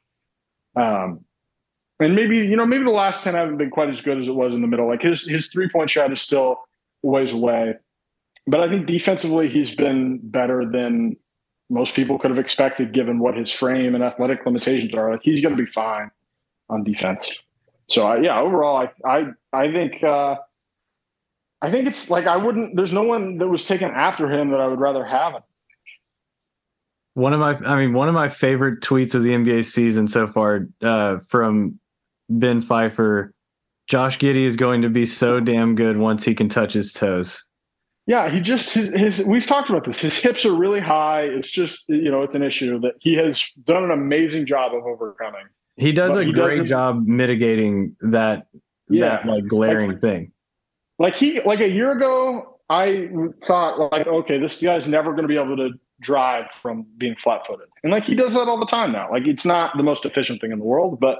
And maybe the last 10 haven't been quite as good as it was in the middle. Like his 3-point shot is still a ways away. But I think defensively he's been better than most people could have expected given what his frame and athletic limitations are. Like he's going to be fine on defense. So overall, I think it's like there's no one that was taken after him that I would rather have it. One of my favorite tweets of the NBA season so far from Ben Pfeiffer: Josh Giddey is going to be so damn good once he can touch his toes. Yeah, he just his we've talked about this. His hips are really high. It's just, it's an issue that he has done an amazing job of overcoming. He does But a he great doesn't. job mitigating that Yeah, like glaring like thing. like a year ago, I thought like, okay, this guy's never going to be able to drive from being flat-footed, and like he does that all the time now. Like it's not the most efficient thing in the world, but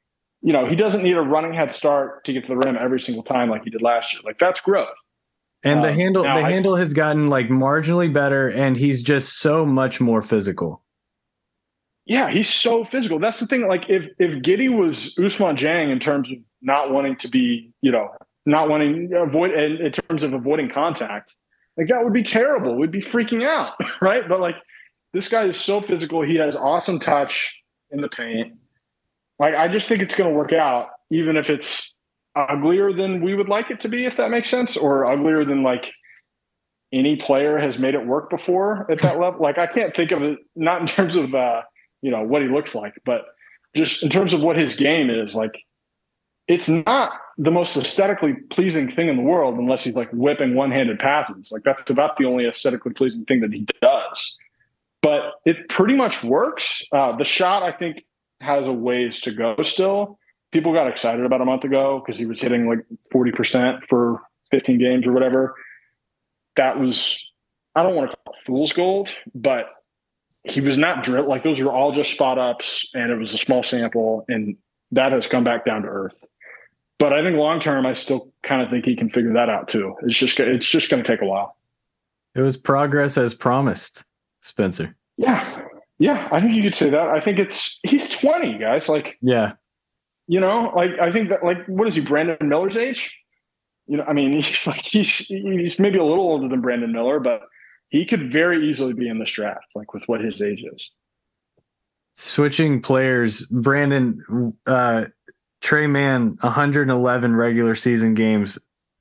he doesn't need a running head start to get to the rim every single time like he did last year. Like that's growth. And Now, the handle has gotten like marginally better, and he's just so much more physical. yeah, he's so physical. That's the thing. Like if Giddy was Usman Jang in terms of not wanting to be, not wanting avoid in terms of avoiding contact, like that would be terrible. We'd be freaking out, right? But like this guy is so physical. He has awesome touch in the paint. Like I just think it's going to work out, even if it's uglier than we would like it to be, if that makes sense, or uglier than like any player has made it work before at that level. Like I can't think of it, not in terms of what he looks like, but just in terms of what his game is. Like it's not the most aesthetically pleasing thing in the world unless he's like whipping one-handed passes. Like that's about the only aesthetically pleasing thing that he does. But it pretty much works. The shot, I think, has a ways to go still. People got excited about a month ago because he was hitting like 40% for 15 games or whatever. That was, I don't want to call it fool's gold, but he was not drilled. Like those were all just spot ups and it was a small sample, and that has come back down to earth. But I think long term, I still kind of think he can figure that out too. It's just going to take a while. It was progress as promised, Spencer. Yeah. Yeah. I think you could say that. I think he's 20, guys. Like, Yeah. like I think that, like, what is he, Brandon Miller's age? I mean, he's maybe a little older than Brandon Miller, but he could very easily be in this draft, like with what his age is. Switching players, Brandon, Trey Mann, 111 regular season games.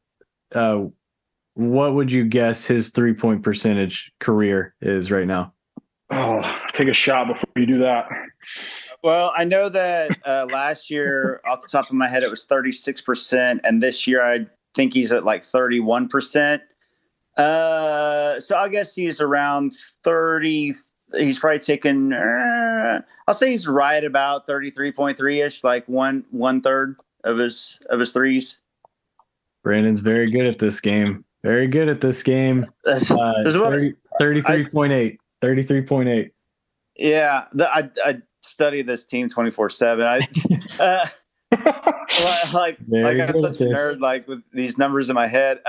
What would you guess his 3-point percentage career is right now? Oh, take a shot before you do that. Well, I know that last year, off the top of my head, it was 36%, and this year I think he's at like 31%. So I guess he's around 30. He's probably taken, I'll say he's right about 33.3-ish, like one third of his threes. Brandon's very good at this game. Very good at this game. 33.8. 33.8. Yeah. I study this team 24/7. I'm such a nerd, like with these numbers in my head.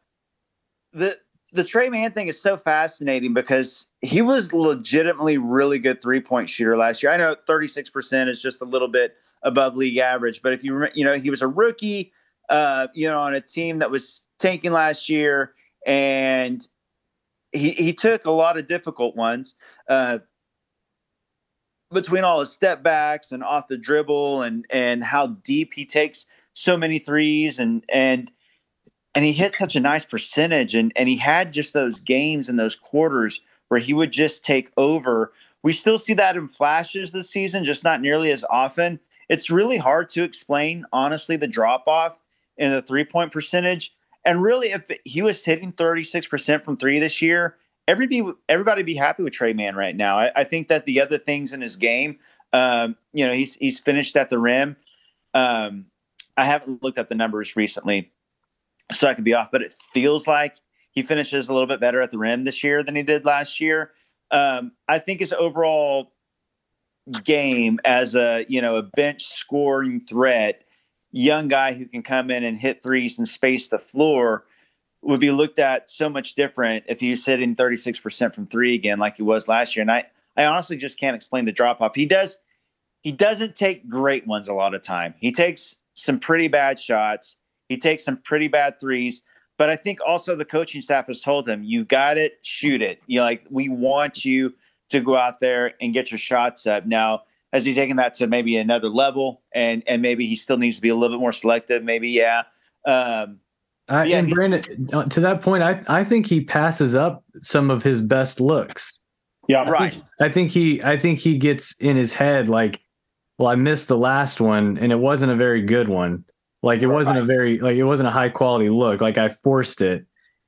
The Trey Mann thing is so fascinating because he was legitimately really good 3-point shooter last year. I know 36% is just a little bit above league average, but if you remember, he was a rookie, on a team that was tanking last year, and he took a lot of difficult ones between all his step backs and off the dribble and how deep he takes so many threes and he hit such a nice percentage, and he had just those games and those quarters where he would just take over. We still see that in flashes this season, just not nearly as often. It's really hard to explain, honestly, the drop-off in the 3-point percentage. And really, if he was hitting 36% from three this year, everybody be happy with Trey Mann right now. I think that the other things in his game, he's finished at the rim. I haven't looked up the numbers recently, so I could be off, but it feels like he finishes a little bit better at the rim this year than he did last year. I think his overall game as a bench scoring threat, young guy who can come in and hit threes and space the floor, would be looked at so much different if he was hitting 36% from three again, like he was last year. And I honestly just can't explain the drop off. He doesn't take great ones a lot of time. He takes some pretty bad shots. He takes some pretty bad threes, but I think also the coaching staff has told him, you got it, shoot it. We want you to go out there and get your shots up. Now, has he taken that to maybe another level, and maybe he still needs to be a little bit more selective? Maybe, yeah. And Brandon, to that point, I think he passes up some of his best looks. Yeah, right. I think he gets in his head like, well, I missed the last one, and it wasn't a very good one. Like it wasn't a high quality look. Like I forced it.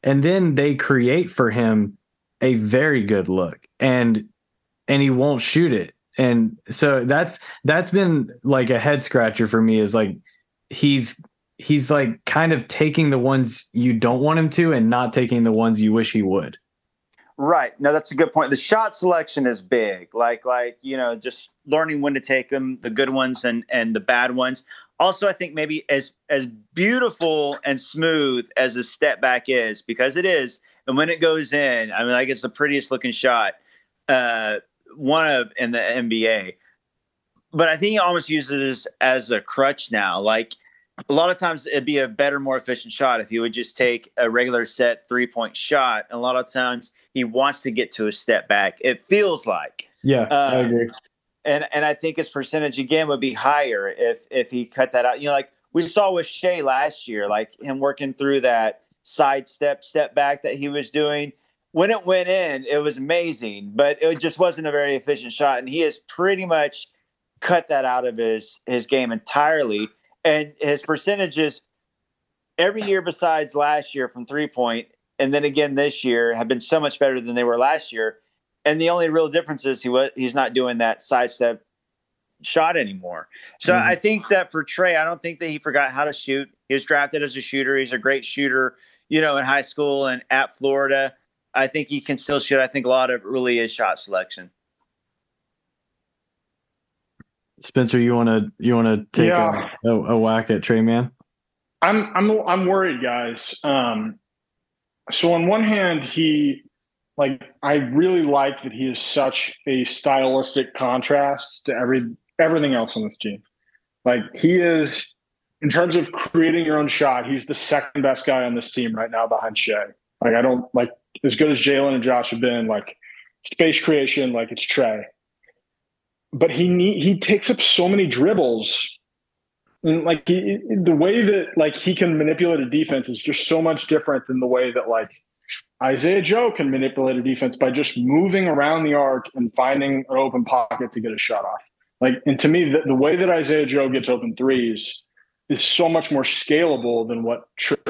and then they create for him a very good look, and he won't shoot it. And so that's been like a head scratcher for me, is like he's like kind of taking the ones you don't want him to and not taking the ones you wish he would. Right. No, that's a good point. The shot selection is big. Like, just learning when to take them, the good ones and the bad ones. Also, I think maybe as beautiful and smooth as a step back is, because it is, and when it goes in, I mean, like, it's the prettiest looking shot, one of in the NBA. But I think he almost uses it as a crutch now. Like, a lot of times it'd be a better, more efficient shot if he would just take a regular set 3-point shot. And a lot of times he wants to get to a step back. It feels like. Yeah, I agree. And I think his percentage again would be higher if he cut that out. Like we saw with Shea last year, like him working through that step back that he was doing. When it went in, it was amazing, but it just wasn't a very efficient shot. And he has pretty much cut that out of his game entirely. And his percentages every year besides last year from 3-point, and then again this year, have been so much better than they were last year. And the only real difference is he's not doing that sidestep shot anymore. So I think that for Trae, I don't think that he forgot how to shoot. He was drafted as a shooter. He's a great shooter, in high school and at Florida. I think he can still shoot. I think a lot of it really is shot selection. Spencer, you want to take a whack at Tre Mann? I'm worried, guys. So on one hand, I really like that he is such a stylistic contrast to everything else on this team. Like, he is, in terms of creating your own shot, he's the second best guy on this team right now behind Shea. Like, I don't like, as good as Jalen and Josh have been, like, space creation, like, it's Trae. But he takes up so many dribbles, and like the way that like he can manipulate a defense is just so much different than the way that like Isaiah Joe can manipulate a defense by just moving around the arc and finding an open pocket to get a shot off. Like, and to me, the way that Isaiah Joe gets open threes is so much more scalable than what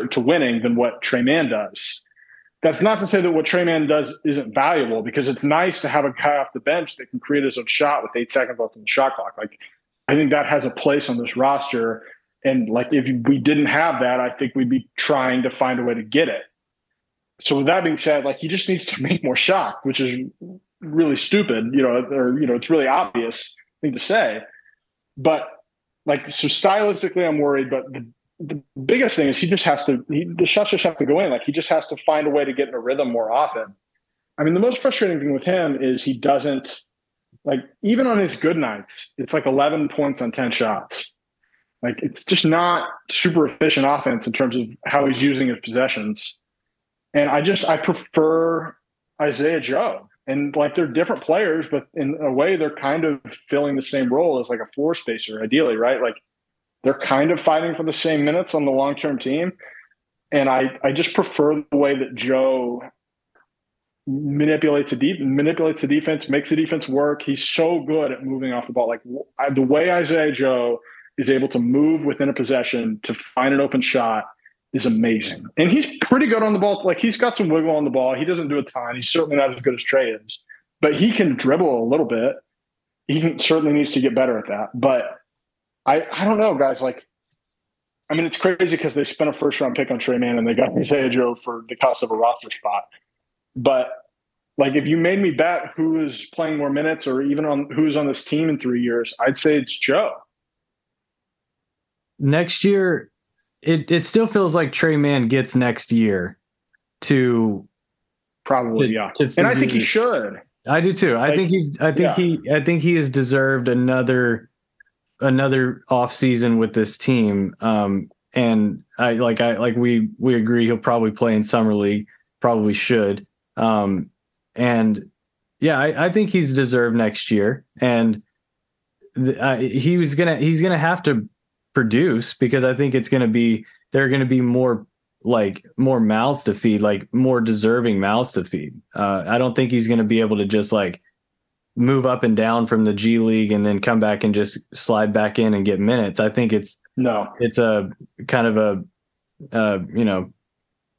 Tre Mann does. That's not to say that what Tre Mann does isn't valuable, because it's nice to have a guy off the bench that can create his own shot with 8 seconds left on the shot clock. Like, I think that has a place on this roster. And like, if we didn't have that, I think we'd be trying to find a way to get it. So with that being said, like, he just needs to make more shots, which is really stupid, it's really obvious thing to say. But like, so stylistically, I'm worried, but the biggest thing is the shots just have to go in. Like, he just has to find a way to get in a rhythm more often. I mean, the most frustrating thing with him is he doesn't, like, even on his good nights, it's like 11 points on 10 shots. Like, it's just not super efficient offense in terms of how he's using his possessions. And I prefer Isaiah Joe. And like, they're different players, but in a way they're kind of filling the same role as like a floor spacer, ideally, right? Like, they're kind of fighting for the same minutes on the long-term team. And I just prefer the way that Joe manipulates the defense, makes the defense work. He's so good at moving off the ball. Like, the way Isaiah Joe is able to move within a possession to find an open shot is amazing. And he's pretty good on the ball. Like, he's got some wiggle on the ball. He doesn't do a ton. He's certainly not as good as Trae is, but he can dribble a little bit. He certainly needs to get better at that. But I don't know, guys. Like, I mean, it's crazy because they spent a first-round pick on Tre Mann and they got Isaiah Joe for the cost of a roster spot. But like, if you made me bet who is playing more minutes or even on who's on this team in 3 years, I'd say it's Joe. Next year, it still feels like Tre Mann gets next year to probably, and I think he should. I do too. I think he has deserved another off season with this team. And we agree he'll probably play in summer league, probably should. And yeah, I think he's deserved next year, and he's gonna have to produce, because I think there are going to be more mouths to feed, like more deserving mouths to feed. I don't think he's going to be able to just like move up and down from the G League and then come back and just slide back in and get minutes. I think it's a kind of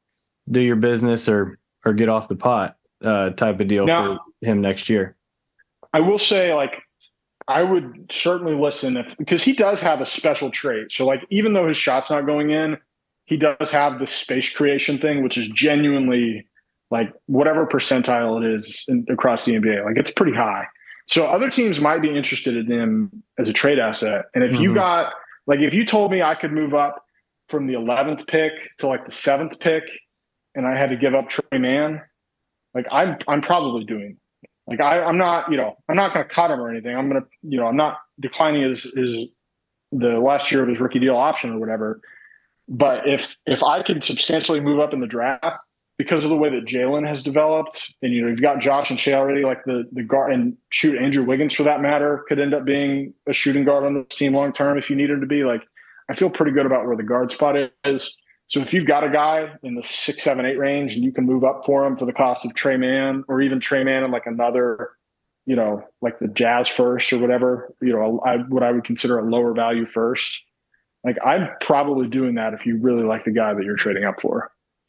do your business or get off the pot type of deal for him next year. I will say, like, I would certainly listen because he does have a special trait. So, like, even though his shot's not going in, he does have this space creation thing, which is genuinely like whatever percentile it is across the NBA. Like, it's pretty high. So other teams might be interested in him as a trade asset. And if you got, like, if you told me I could move up from the 11th pick to like the 7th pick and I had to give up Trey Mann, like, I'm probably doing. Like, I'm not, I'm not going to cut him or anything. I'm going to, I'm not declining his the last year of his rookie deal option or whatever. But if I could substantially move up in the draft because of the way that Jalen has developed, and you've got Josh and Shea already, like the guard, and shoot, Andrew Wiggins for that matter could end up being a shooting guard on this team long term if you need him to be. Like, I feel pretty good about where the guard spot is. So if you've got a guy in the 6, 7, 8 range and you can move up for him for the cost of Trey Mann, or even Trey Mann and like another, like the Jazz first or whatever, what I would consider a lower value first. Like, I'm probably doing that if you really like the guy that you're trading up for.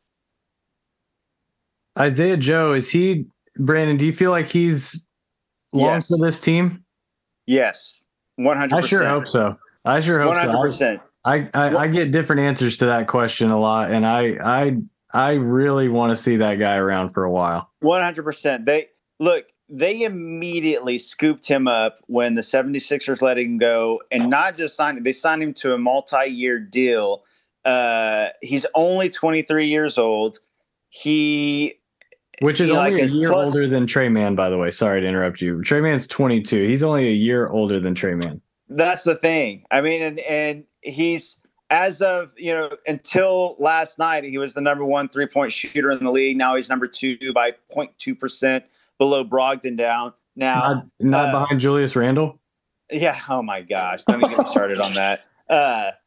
Isaiah Joe, Brandon, do you feel like he's long for this team? Yes. 100%. I sure hope so. 100%. I get different answers to that question a lot, and I really want to see that guy around for a while. 100%. They immediately scooped him up when the 76ers let him go, and not just signed him, they signed him to a multi-year deal. He's only 23 years old. Which is only a year older than Trey Mann, by the way. Sorry to interrupt you. Trey Mann's 22. He's only a year older than Trey Mann. That's the thing. I mean, and he's, as of, until last night, he was the number 1 3-point shooter in the league. Now he's number 2 by 0.2% below Brogdon down. Now, not behind Julius Randle. Yeah. Oh my gosh. Don't even get me started on that.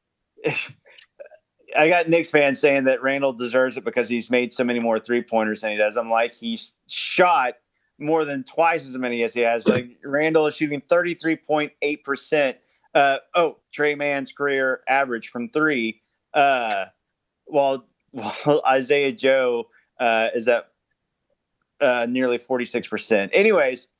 I got Knicks fans saying that Randle deserves it because he's made so many more 3-pointers than he does. I'm like, he's shot more than twice as many as he has. Like, Randle is shooting 33.8%. Trey Mann's career average from 3. While Isaiah Joe is at nearly 46%. Anyways,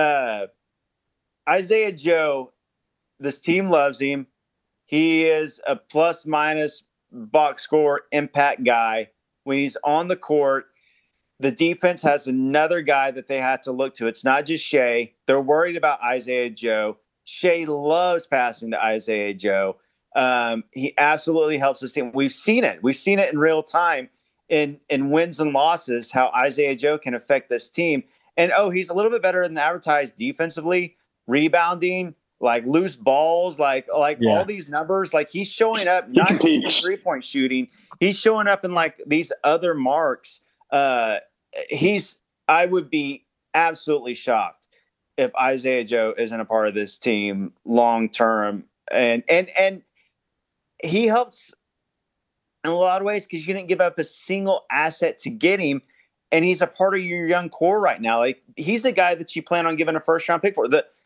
Isaiah Joe, this team loves him. He is a plus minus box score impact guy. When he's on the court, the defense has another guy that they have to look to. It's not just Shea. They're worried about Isaiah Joe. Shea loves passing to Isaiah Joe. He absolutely helps the team. We've seen it. We've seen it in real time in wins and losses, how Isaiah Joe can affect this team. And, he's a little bit better than advertised defensively, rebounding, like loose balls, like all these numbers. Like, he's showing up not just in 3-point shooting. He's showing up in like these other marks. I would be absolutely shocked if Isaiah Joe isn't a part of this team long term. And he helps in a lot of ways because you didn't give up a single asset to get him. And he's a part of your young core right now. Like, he's a guy that you plan on giving a first-round pick for.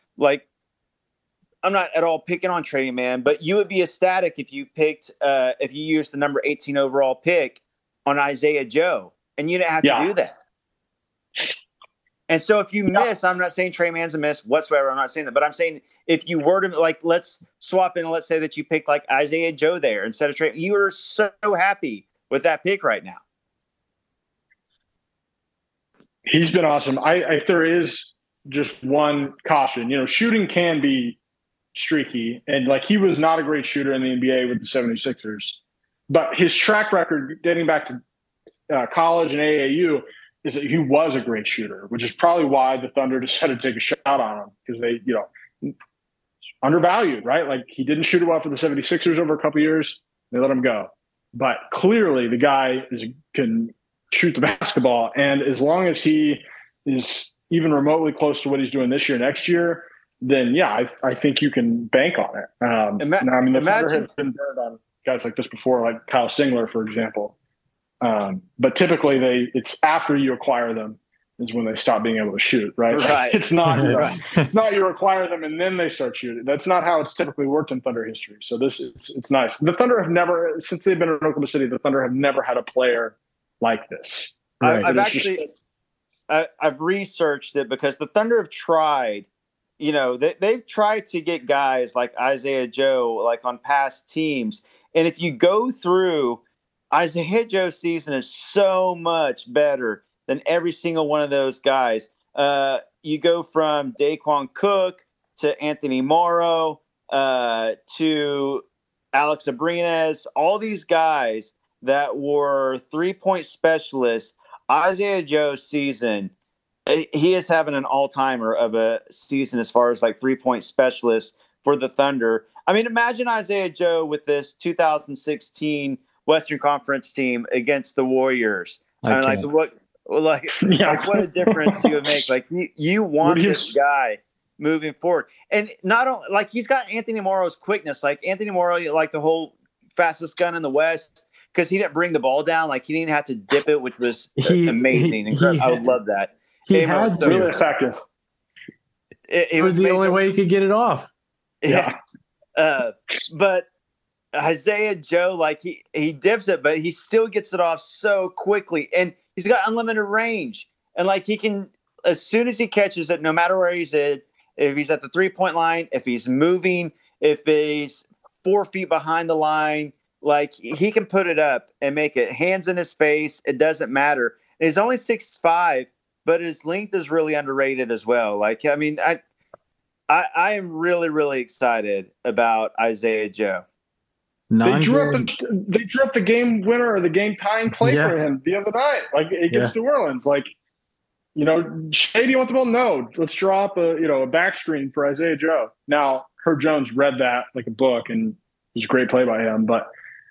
I'm not at all picking on Trey Mann, but you would be ecstatic if you used the number 18 overall pick on Isaiah Joe, and you didn't have to do that. And so if you miss, I'm not saying Trey Mann's a miss whatsoever. I'm not saying that, but I'm saying if you were to, like, let's swap in and let's say that you picked like Isaiah Joe there instead of Trey, you are so happy with that pick right now. He's been awesome. If there is just one caution, shooting can be streaky, and like, he was not a great shooter in the NBA with the 76ers, but his track record dating back to college and AAU is that he was a great shooter, which is probably why the Thunder decided to take a shot on him, because they, undervalued, right? Like, he didn't shoot it well for the 76ers over a couple of years. They let him go. But clearly the guy can shoot the basketball. And as long as he is even remotely close to what he's doing this year, next year, then I think you can bank on it. The Thunder have been burned on guys like this before, like Kyle Singler, for example. But typically it's after you acquire them is when they stop being able to shoot, right? Right. It's not, it's not you acquire them and then they start shooting. That's not how it's typically worked in Thunder history. So it's nice. The Thunder have never, since they've been in Oklahoma City, the Thunder have never had a player like this. Right. I've researched it because the Thunder have tried, they've tried to get guys like Isaiah Joe, like on past teams. And if you go through, Isaiah Joe's season is so much better than every single one of those guys. You go from Daquan Cook to Anthony Morrow to Alex Abrines, all these guys that were 3-point specialists. Isaiah Joe's season, he is having an all-timer of a season as far as like 3-point specialists for the Thunder. I mean, imagine Isaiah Joe with this 2016 Western Conference team against the Warriors. What a difference you would make. Like you want this guy moving forward. And not only like he's got Anthony Morrow's quickness, like Anthony Morrow, like the whole fastest gun in the West, because he didn't bring the ball down. Like he didn't have to dip it, which was amazing. I would love that. He was really effective. It was the only way he could get it off. Yeah. But Isaiah Joe, like he dips it, but he still gets it off so quickly. And he's got unlimited range. And like he can, as soon as he catches it, no matter where he's at, if he's at the 3-point line, if he's moving, if he's 4 feet behind the line, like he can put it up and make it hands in his face. It doesn't matter. And he's only 6'5", but his length is really underrated as well. Like, I mean, I am really, really excited about Isaiah Joe. They drew up the game winner or the game tying play for him the other night, like against New Orleans. Like, Shea, do you want the ball? No, let's draw up a back screen for Isaiah Joe. Now, Herb Jones read that like a book, and it was a great play by him. But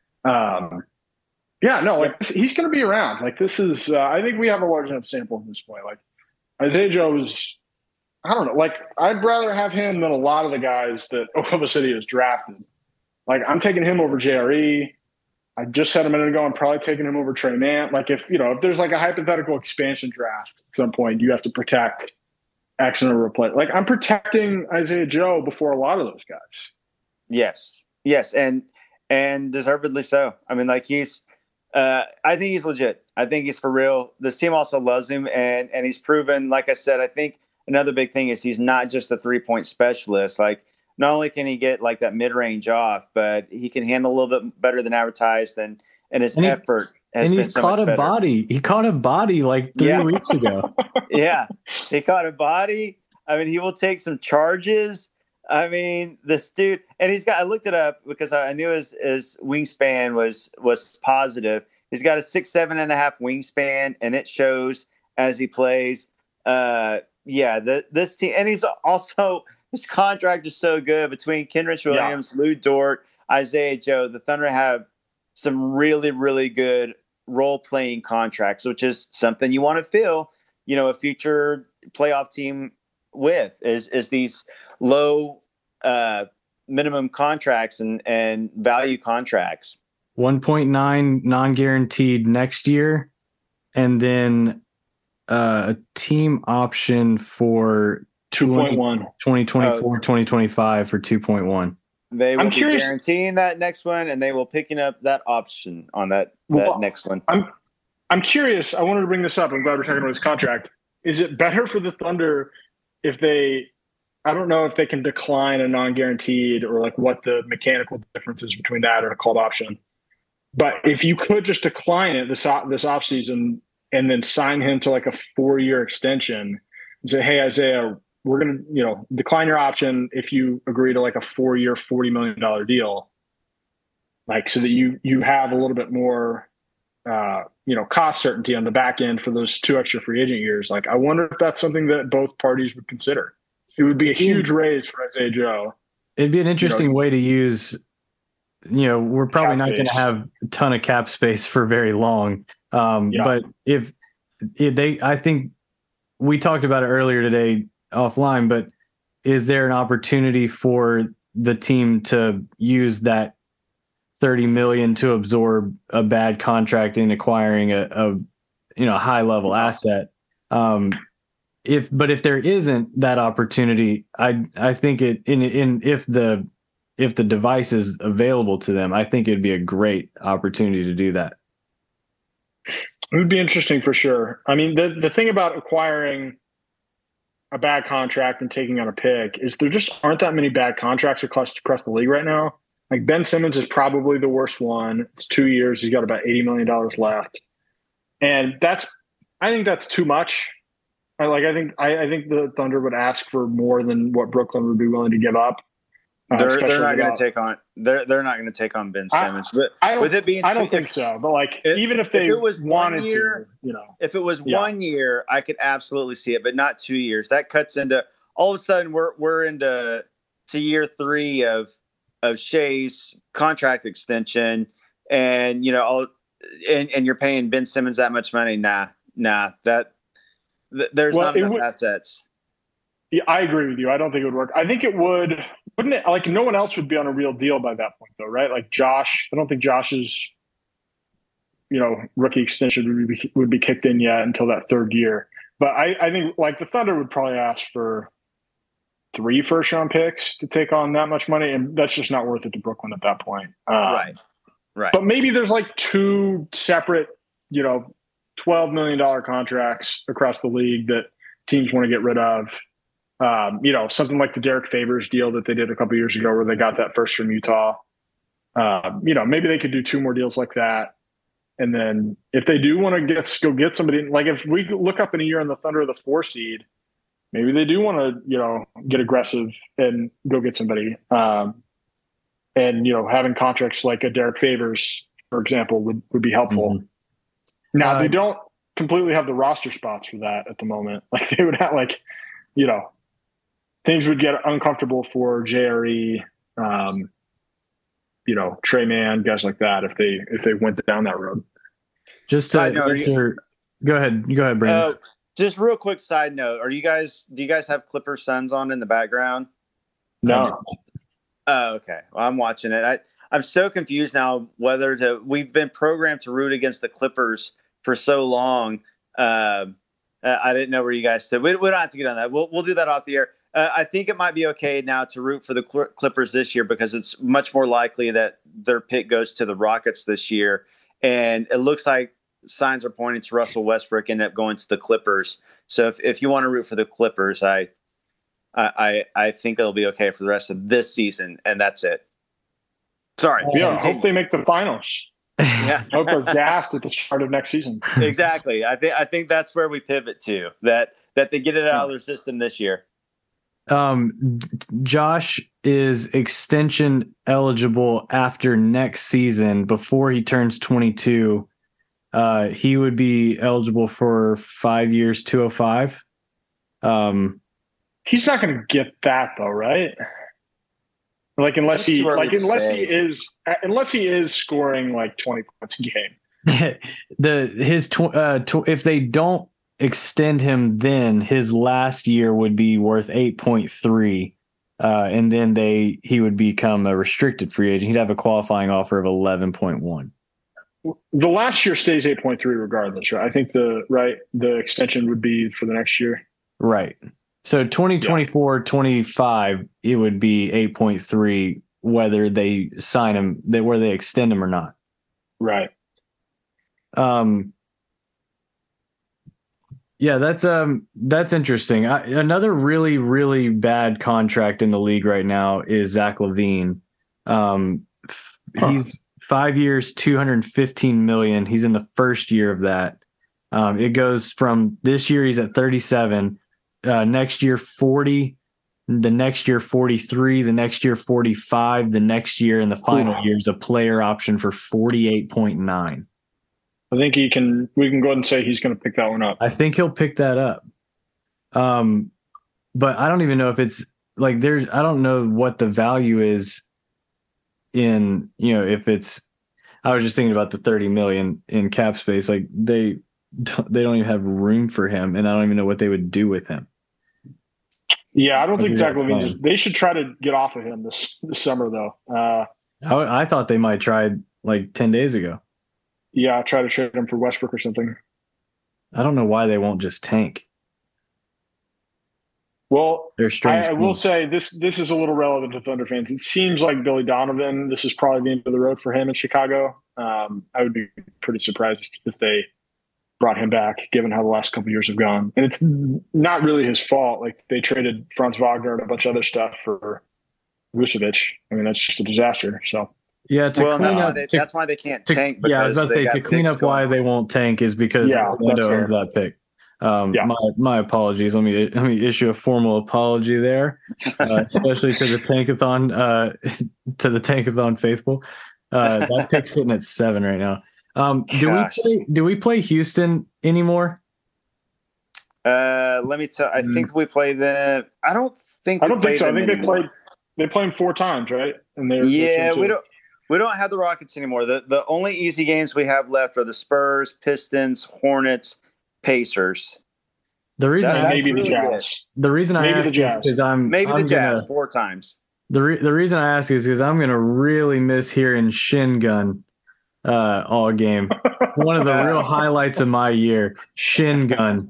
he's going to be around. Like this is, I think we have a large enough sample at this point. Like Isaiah Joe is, I don't know. Like I'd rather have him than a lot of the guys that Oklahoma City has drafted. Like I'm taking him over JRE. I just said a minute ago, I'm probably taking him over Trey Mann. Like if there's like a hypothetical expansion draft at some point, you have to protect X number of players. Like I'm protecting Isaiah Joe before a lot of those guys. Yes. And deservedly so. I mean, like I think he's legit. I think he's for real. This team also loves him, and he's proven, like I said, I think another big thing is he's not just a 3-point specialist. Like not only can he get like that mid-range off, but he can handle a little bit better than advertised, and his effort has been so much better. He caught a body like 3 weeks ago. Yeah, he caught a body. I mean, he will take some charges. I mean, this dude, and I looked it up because I knew his wingspan was positive. He's got a 6'7.5" wingspan, and it shows as he plays. This team, and he's also, his contract is so good between Kenrich Williams, Lou Dort, Isaiah Joe. The Thunder have some really, really good role-playing contracts, which is something you want to fill, a future playoff team with is these low minimum contracts and value contracts. 1.9 non-guaranteed next year, and then a team option for 2.1 2024 2025 for 2.1. They will be guaranteeing that next one, and they will picking up that option on that next one. I'm curious. I wanted to bring this up. I'm glad we're talking about his contract. Is it better for the Thunder if they? I don't know if they can decline a non-guaranteed or like what the mechanical difference is between that and a called option. But if you could just decline it this offseason and then sign him to like a 4-year extension and say, hey, Isaiah, we're going to, decline your option if you agree to like a 4-year, $40 million deal. Like, so that you have a little bit more, cost certainty on the back end for those 2 extra free agent years. Like, I wonder if that's something that both parties would consider. It would be a huge raise for Isaiah Joe. It'd be an interesting way to use, we're probably not going to have a ton of cap space for very long. But if I think we talked about it earlier today offline, but is there an opportunity for the team to use that $30 million to absorb a bad contract in acquiring a high level asset? If there isn't that opportunity, I think if the device is available to them, I think it'd be a great opportunity to do that. It would be interesting for sure. I mean, the thing about acquiring a bad contract and taking on a pick is there just aren't that many bad contracts across the league right now. Like Ben Simmons is probably the worst one. It's 2 years. He's got about $80 million left. And I think that's too much. I think the Thunder would ask for more than what Brooklyn would be willing to give up. They're not going to take on. They're not going to take on Ben Simmons. But with it being, I don't think so. But even if they wanted to, if it was 1 year, I could absolutely see it. But not 2 years. That cuts into all of a sudden we're into year 3 of Shai's contract extension, and and you're paying Ben Simmons that much money. Nah. There's not enough assets. Yeah, I agree with you. I don't think it would work. I think it would. Wouldn't it? Like no one else would be on a real deal by that point, though, right? Like Josh, I don't think Josh's, rookie extension would be kicked in yet until that 3rd year. But I think like the Thunder would probably ask for 3 first-round picks to take on that much money, and that's just not worth it to Brooklyn at that point. Right. But maybe there's like 2 separate, $12 million contracts across the league that teams want to get rid of. Something like the Derek Favors deal that they did a couple years ago where they got that first from Utah. Maybe they could do 2 more deals like that. And then if they do want to go get somebody, like if we look up in a year and the Thunder are the 4 seed, maybe they do want to, get aggressive and go get somebody. Having contracts like a Derek Favors, for example, would be helpful. Mm-hmm. Now they don't completely have the roster spots for that at the moment. Like they would have things would get uncomfortable for JRE, Trey Mann, guys like that if they went down that road. Just to answer, go ahead, Brandon. Just real quick side note: do you guys have Clippers Suns on in the background? No. Oh, okay. Well, I'm watching it. I'm so confused now whether to. We've been programmed to root against the Clippers for so long. I didn't know where you guys stood. We don't have to get on that. We'll do that off the air. I think it might be okay now to root for the Clippers this year because it's much more likely that their pick goes to the Rockets this year. And it looks like signs are pointing to Russell Westbrook end up going to the Clippers. So if you want to root for the Clippers, I think it'll be okay for the rest of this season. And that's it. Sorry. Yeah. I hope they make the finals. Yeah. I hope they're gassed at the start of next season. Exactly. I think that's where we pivot to that they get it out of their system this year. Josh is extension eligible after next season. Before he turns 22, he would be eligible for 5 years, 205. He's not going to get that though, right? Like unless he is scoring like 20 points a game. If they don't extend him, then his last year would be worth 8.3, and then he would become a restricted free agent. He'd have a qualifying offer of 11.1. The last year stays 8.3 regardless, right? I think the extension would be for the next year. Right. So 2024-25, it would be 8.3 whether they sign him, where they extend him or not. Right. Yeah, that's interesting. Another really, really bad contract in the league right now is Zach LaVine. He's 5 years, $215 million. He's in the first year of that. It goes from this year he's at 37. Next year 40, the next year 43, the next year 45, the next year and the final year is a player option for 48.9. I think we can go ahead and say he's going to pick that one up. I think he'll pick that up. But I don't even know if it's like I don't know what the value is in, if it's, I was just thinking about the 30 million in cap space. Like they don't even have room for him, and I don't even know what they would do with him. Yeah, I don't think Zach LaVine. They should try to get off of him this summer, though. I thought they might try like 10 days ago. Yeah, try to trade him for Westbrook or something. I don't know why they won't just tank. Well, they're strange. I will say this is a little relevant to Thunder fans. It seems like Billy Donovan, this is probably the end of the road for him in Chicago. I would be pretty surprised if they brought him back, given how the last couple of years have gone. And it's not really his fault. Like, they traded Franz Wagner and a bunch of other stuff for Vucevic. I mean, that's just a disaster. So yeah, that's why they can't tank. Yeah, I was about to say, to clean up why they won't tank is because Orlando owns that pick. My apologies. Let me issue a formal apology there, especially to the Tankathon faithful. That pick's sitting at 7 right now. Do we play Houston anymore? Let me tell. I think we play them. I don't think so. I think they played them 4 times, right? And we don't have the Rockets anymore. The only easy games we have left are the Spurs, Pistons, Hornets, Pacers. The reason maybe the Jazz. The reason I ask is because the Jazz 4 times. The reason I ask is because I'm gonna really miss hearing Shin Gun all game. One of the real highlights of my year, Shin Gun.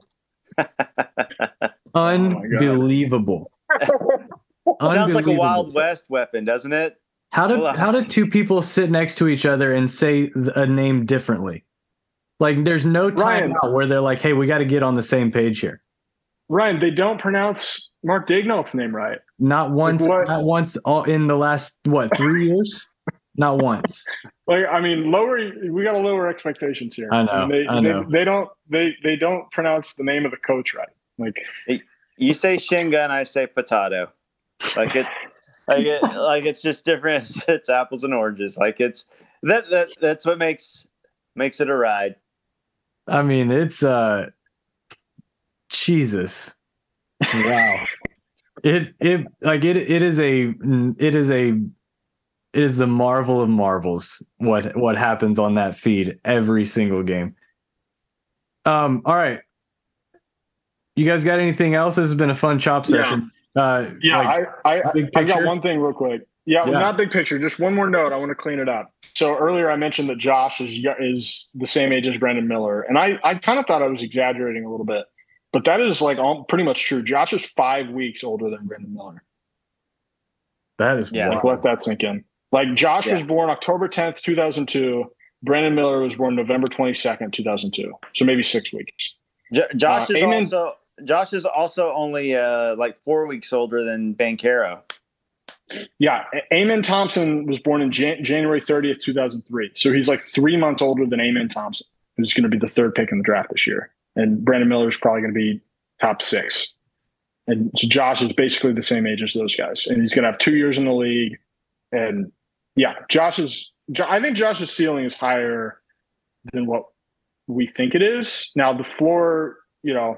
Unbelievable. Sounds like a Wild West weapon, doesn't it? How did 2 people sit next to each other and say a name differently? Like, there's no time out where they're like, hey, we got to get on the same page here. Ryan, they don't pronounce Mark Daigneault's name right. Not once. Not once in the last 3 years. Not once. Like, I mean, we got to lower expectations here. I know. I know. They don't pronounce the name of the coach right. Like, you say Shingun, I say potato. Like, it's it's just different. It's apples and oranges. Like, it's that's what makes it a ride. I mean, it's Jesus. Wow. It is the marvel of marvels what happens on that feed every single game. All right. You guys got anything else? This has been a fun chop session. I got one thing real quick. Not big picture. Just one more note. I want to clean it up. So earlier I mentioned that Josh is the same age as Brandon Miller, and I kind of thought I was exaggerating a little bit, but that is pretty much true. Josh is 5 weeks older than Brandon Miller. That is wild. Let that sink in. Like, Josh was born October 10th, 2002. Brandon Miller was born November 22nd, 2002. So maybe 6 weeks. Josh is also only 4 weeks older than Banchero. Yeah, Amen Thompson was born in January 30th, 2003. So he's like 3 months older than Amen Thompson, who's going to be the 3rd pick in the draft this year. And Brandon Miller is probably going to be top 6. And so Josh is basically the same age as those guys. And he's going to have 2 years in the league. And yeah, I think Josh's ceiling is higher than what we think it is. Now, the floor, we'll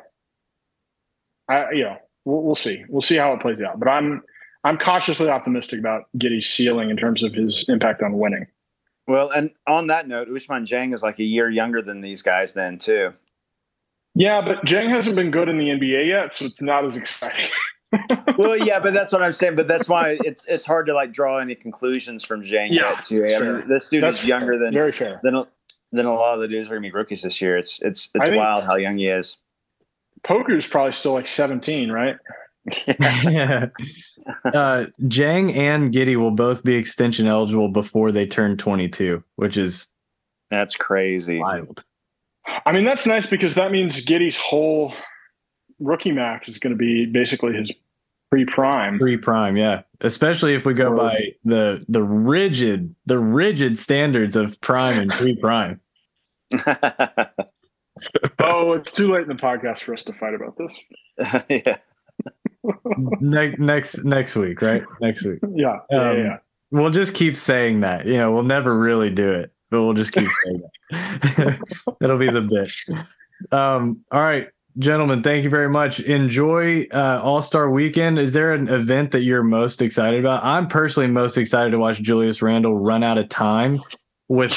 see. We'll see how it plays out. But I'm cautiously optimistic about Giddey's ceiling in terms of his impact on winning. Well, and on that note, Ousmane Dieng is like a year younger than these guys then too. Yeah, but Dieng hasn't been good in the NBA yet, so it's not as exciting. Well, yeah, but that's what I'm saying. But that's why it's hard to draw any conclusions from Dieng yet too. I mean, this dude is younger than very fair than a lot of the dudes are gonna be rookies this year. It's wild how young he is. Poku's probably still like 17, right? Yeah. Dieng and Giddey will both be extension eligible before they turn 22, that's crazy. Wild. I mean, that's nice because that means Giddey's whole rookie max is going to be basically his pre-prime. Pre-prime, yeah. Especially if we go by the rigid standards of prime and pre-prime. Oh, it's too late in the podcast for us to fight about this. Yeah. Next week, right? Next week. Yeah. Yeah. We'll just keep saying that. We'll never really do it, but we'll just keep saying that. It'll be the bit. All right, gentlemen, thank you very much. Enjoy All-Star Weekend. Is there an event that you're most excited about? I'm personally most excited to watch Julius Randle run out of time with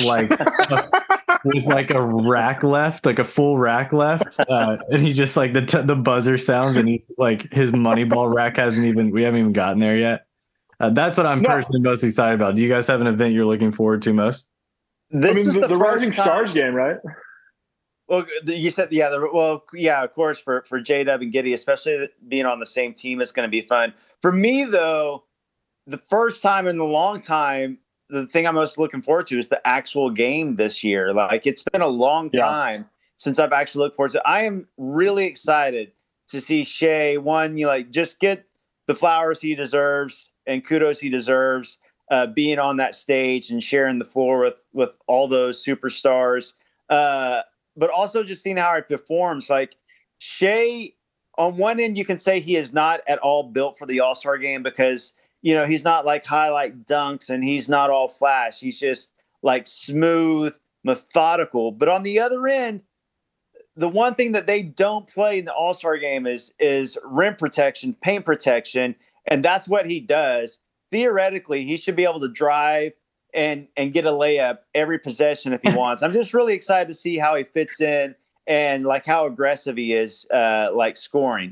a rack left, like a full rack left, and he just the buzzer sounds, and he his money ball rack we haven't even gotten there yet. That's what I'm personally most excited about. Do you guys have an event you're looking forward to most? This is the Rising Stars game, right? Well, you said of course for J-Dub and Giddey, especially being on the same team, it's going to be fun. For me though, the first time in a long time, the thing I'm most looking forward to is the actual game this year. Like, it's been a long time since I've actually looked forward to it. I am really excited to see Shai, just get the flowers he deserves and kudos he deserves, being on that stage and sharing the floor with all those superstars. But also just seeing how he performs. Like Shai, on one end, you can say he is not at all built for the All-Star game because, he's not like highlight dunks and he's not all flash. He's just like smooth, methodical. But on the other end, the one thing that they don't play in the All-Star game is rim protection, paint protection, and that's what he does. Theoretically, he should be able to drive and get a layup every possession if he wants. I'm just really excited to see how he fits in and like how aggressive he is, like scoring.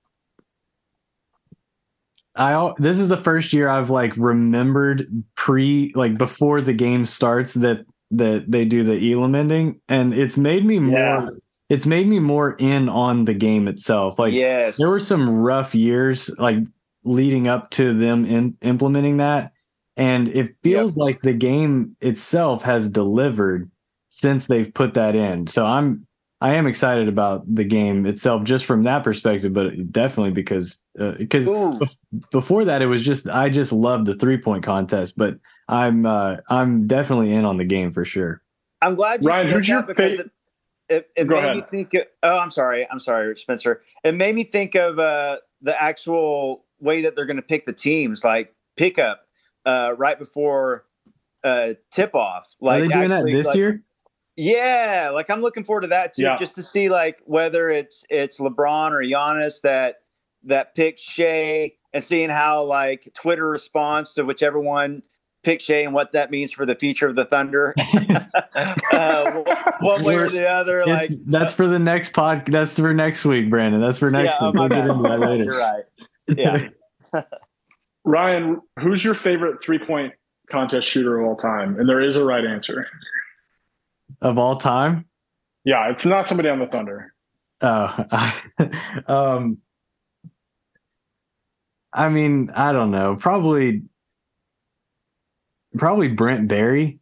This is the first year I've like remembered before the game starts that they do the Elam ending, and it's made me more. It's made me more in on the game itself. Like, yes, there were some rough years like leading up to them implementing that, and it feels like the game itself has delivered since they've put that in. So I am excited about the game itself just from that perspective, but definitely because before that it was I just loved the 3-point contest, but I'm definitely in on the game for sure. I'm glad you Ryan, who's your favorite? It made me think of, I'm sorry, Spencer. It made me think of the actual way that they're going to pick the teams, like pickup right before tip off. Like, are they doing that this year? Yeah, like I'm looking forward to that too, just to see like whether it's LeBron or Giannis that picks Shai, and seeing how like Twitter responds to whichever one picks Shai and what that means for the future of the Thunder. One way or the other. Like that's for the next pod. That's for next week, Brandon. That's for next week. We'll get into that later. You're right. Yeah. Ryan, who's your favorite 3-point contest shooter of all time? And there is a right answer. Of all time? Yeah, it's not somebody on the Thunder. I mean, I don't know. Probably Brent Barry.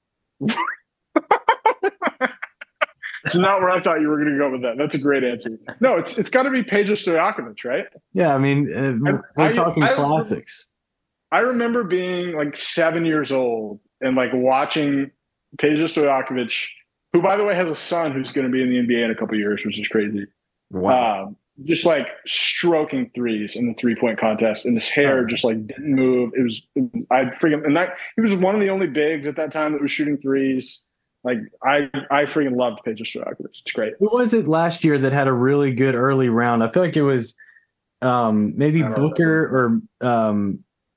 It's not where I thought you were going to go with that. That's a great answer. No, it's got to be Peja Stojakovic, right? Yeah, I mean, we're talking classics. I remember being like 7 years old and like watching Peja Stojakovic, who, by the way, has a son who's going to be in the NBA in a couple of years, which is crazy. Wow. Just like stroking threes in the 3-point contest, and his hair just like didn't move. He was one of the only bigs at that time that was shooting threes. Like I freaking loved Peja Stojakovic. It's great. Who was it last year that had a really good early round? I feel like it was maybe Booker or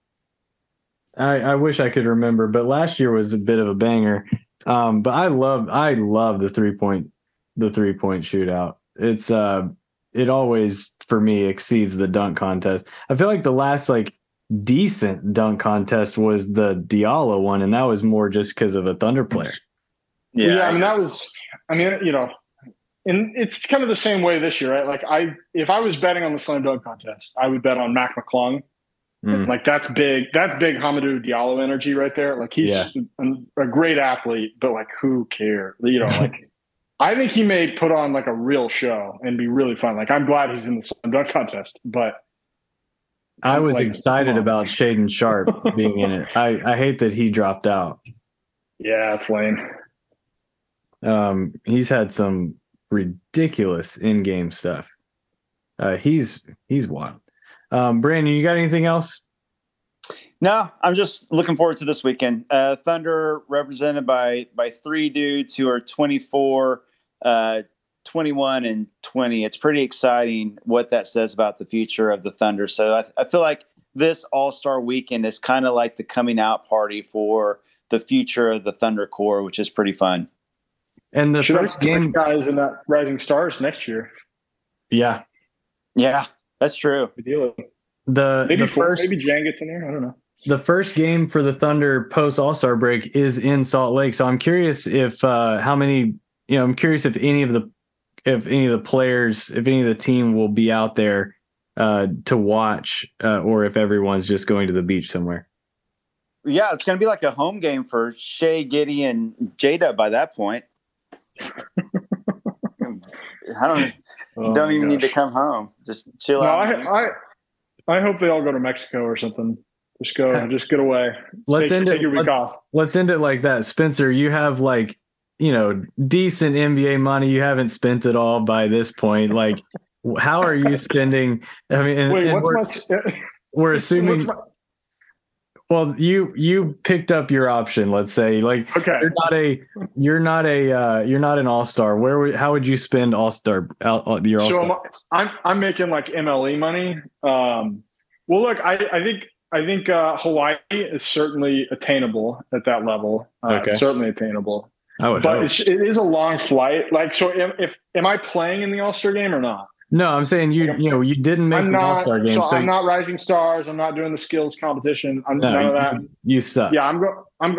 I wish I could remember, but last year was a bit of a banger. But I love the 3-point shootout. It's it always for me exceeds the dunk contest. I feel like the last like decent dunk contest was the Diallo one, and that was more just because of a Thunder player. Yeah, I mean, and it's kind of the same way this year, right? Like if I was betting on the slam dunk contest, I would bet on Mac McClung. Like that's big Hamidou Diallo energy right there. Like he's a great athlete, but like who cares? Like I think he may put on like a real show and be really fun. Like I'm glad he's in the slam dunk contest, but I was excited about Shaedon Sharpe being in it. I hate that he dropped out. Yeah, it's lame. He's had some ridiculous in-game stuff. He's wild. Brandon, you got anything else? No, I'm just looking forward to this weekend. Thunder represented by 3 dudes who are 24, 21, and 20. It's pretty exciting what that says about the future of the Thunder. So I feel like this All-Star weekend is kind of like the coming out party for the future of the Thunder core, which is pretty fun. And the first game guys in that Rising Stars next year. Yeah, that's true. Good deal. Maybe Jan gets in there. I don't know. The first game for the Thunder post All-Star break is in Salt Lake. So I'm curious if I'm curious if any of the players, if any of the team will be out there to watch, or if everyone's just going to the beach somewhere. Yeah, it's going to be like a home game for Shai, Giddey, and J-Dub by that point. I don't even need to come home. Just chill out. I hope they all go to Mexico or something. Just get away. Take your week off. Let's end it like that. Spencer, you have like, decent NBA money. You haven't spent it all by this point. Like, how are you spending? I mean, we're assuming. Well, you picked up your option. Let's say, like, okay, you're not an all-star. How would you spend all-star your all-star? So I'm making like MLE money. Well, look, I think Hawaii is certainly attainable at that level. It's certainly attainable. But it is a long flight. Like, so am I playing in the All-Star game or not? No, I'm saying you didn't make the All-Star game. So I'm not Rising Stars. I'm not doing the skills competition. None of that. You suck. Yeah, I'm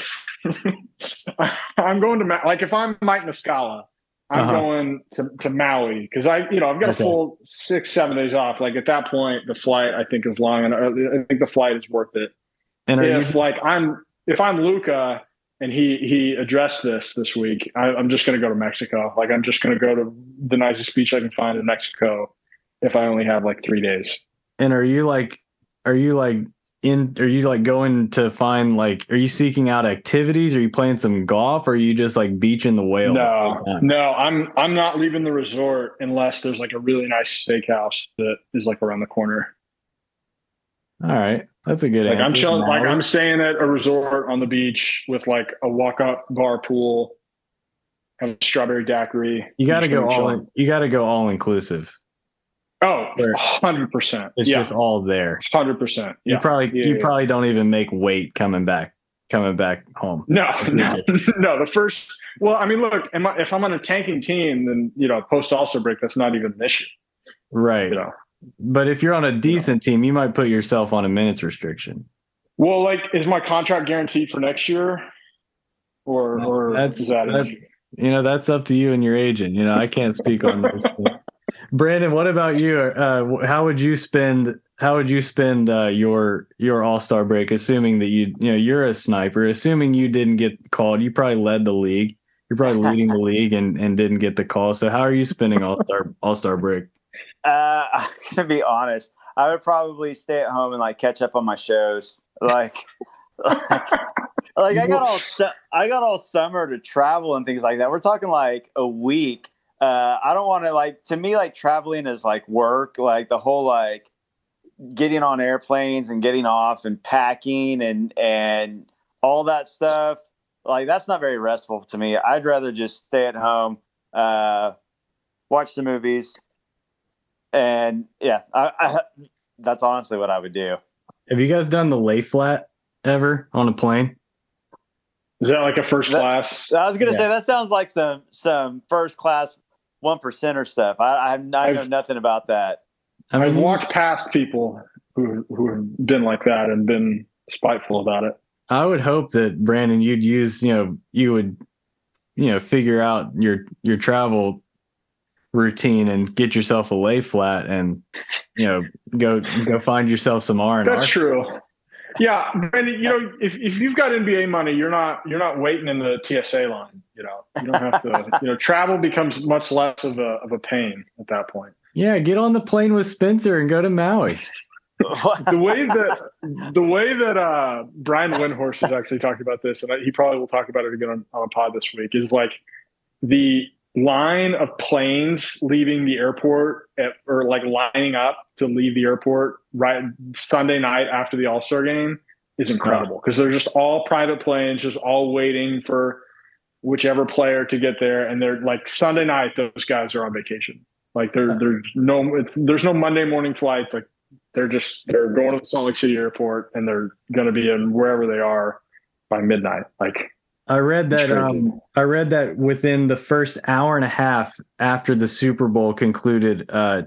going to like if I'm Mike Muscala, I'm going to Maui because I've got a full 6-7 days off. Like at that point, the flight I think is long, and I think the flight is worth it. And if I'm Luka and he addressed this week, I'm just going to go to Mexico. Like I'm just going to go to the nicest beach I can find in Mexico if I only have like 3 days. And are you going to find are you seeking out activities? Are you playing some golf? Or are you just like beaching the whale? No, I'm not leaving the resort unless there's like a really nice steakhouse that is like around the corner. All right. That's a good answer. I'm chilling. Like I'm staying at a resort on the beach with like a walk-up bar pool and a strawberry daiquiri. You got to go all inclusive. Oh, 100%. It's just all there. 100%. Yeah. You probably don't even make weight coming back home. No. The first, well, I mean, look, if I'm on a tanking team, then, post All-Star break, that's not even an issue. Right. But if you're on a decent team, you might put yourself on a minutes restriction. Well, like, is my contract guaranteed for next year? Or is that's up to you and your agent. I can't speak on those things. Brandon, what about you? How would you spend your All-Star break, assuming that you're a sniper, assuming you didn't get called? You probably led the league. You're probably leading the league and didn't get the call. So how are you spending All-Star break? I'm gonna be honest. I would probably stay at home and like catch up on my shows. Like I got all summer to travel and things like that. We're talking like a week. I don't want to to me, like traveling is like work, like the whole, like getting on airplanes and getting off and packing and all that stuff. Like that's not very restful to me. I'd rather just stay at home, watch the movies. And yeah, that's honestly what I would do. Have you guys done the lay flat ever on a plane? Is that like a first class? I was going to say that sounds like some first class 1%er stuff. I know nothing about that. I've walked past people who have been like that and been spiteful about it. I would hope that Brandon, you'd use, you would, figure out your travel routine and get yourself a lay flat and, go find yourself some R&R. That's true. Yeah, Brandon, if you've got NBA money, you're not waiting in the TSA line. You don't have to. Travel becomes much less of a pain at that point. Yeah, get on the plane with Spencer and go to Maui. The way that Brian Windhorst has actually talked about this, and he probably will talk about it again on a pod this week, is like the line of planes leaving the airport or like lining up to leave the airport right Sunday night after the All-Star game is incredible because they're just all private planes, just all waiting for whichever player to get there. And they're like Sunday night, those guys are on vacation. Like there's no Monday morning flights. Like they're going to the Salt Lake City airport and they're going to be in wherever they are by midnight. Like, I read that within the first hour and a half after the Super Bowl concluded,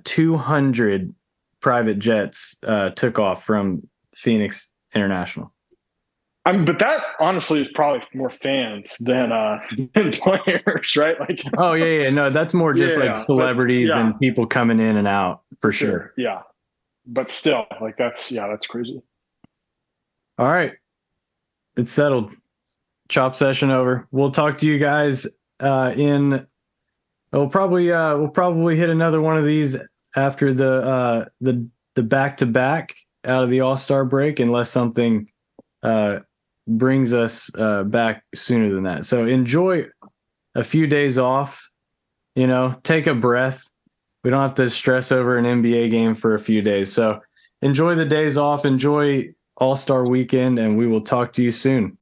200 private jets took off from Phoenix International. But that honestly is probably more fans than players, right? Like, oh yeah, no, that's more just celebrities and people coming in and out for sure. Yeah, but still, like that's crazy. All right, it's settled. Chop session over. We'll talk to you guys in We'll probably hit another one of these after the back-to-back out of the All-Star break, unless something brings us back sooner than that. So enjoy a few days off, take a breath. We don't have to stress over an NBA game for a few days. So enjoy the days off, enjoy All-Star weekend, and we will talk to you soon.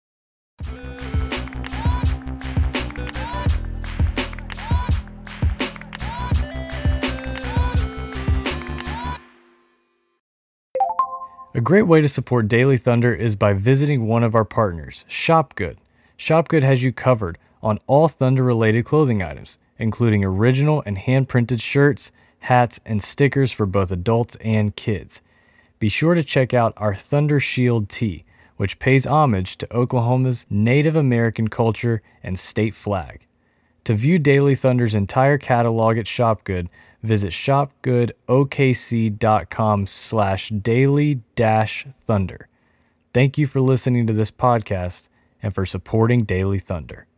A great way to support Daily Thunder is by visiting one of our partners, Shopgood. Shopgood has you covered on all Thunder-related clothing items, including original and hand-printed shirts, hats, and stickers for both adults and kids. Be sure to check out our Thunder Shield tee, which pays homage to Oklahoma's Native American culture and state flag. To view Daily Thunder's entire catalog at Shopgood, visit shopgoodokc.com/daily-thunder. Thank you for listening to this podcast and for supporting Daily Thunder.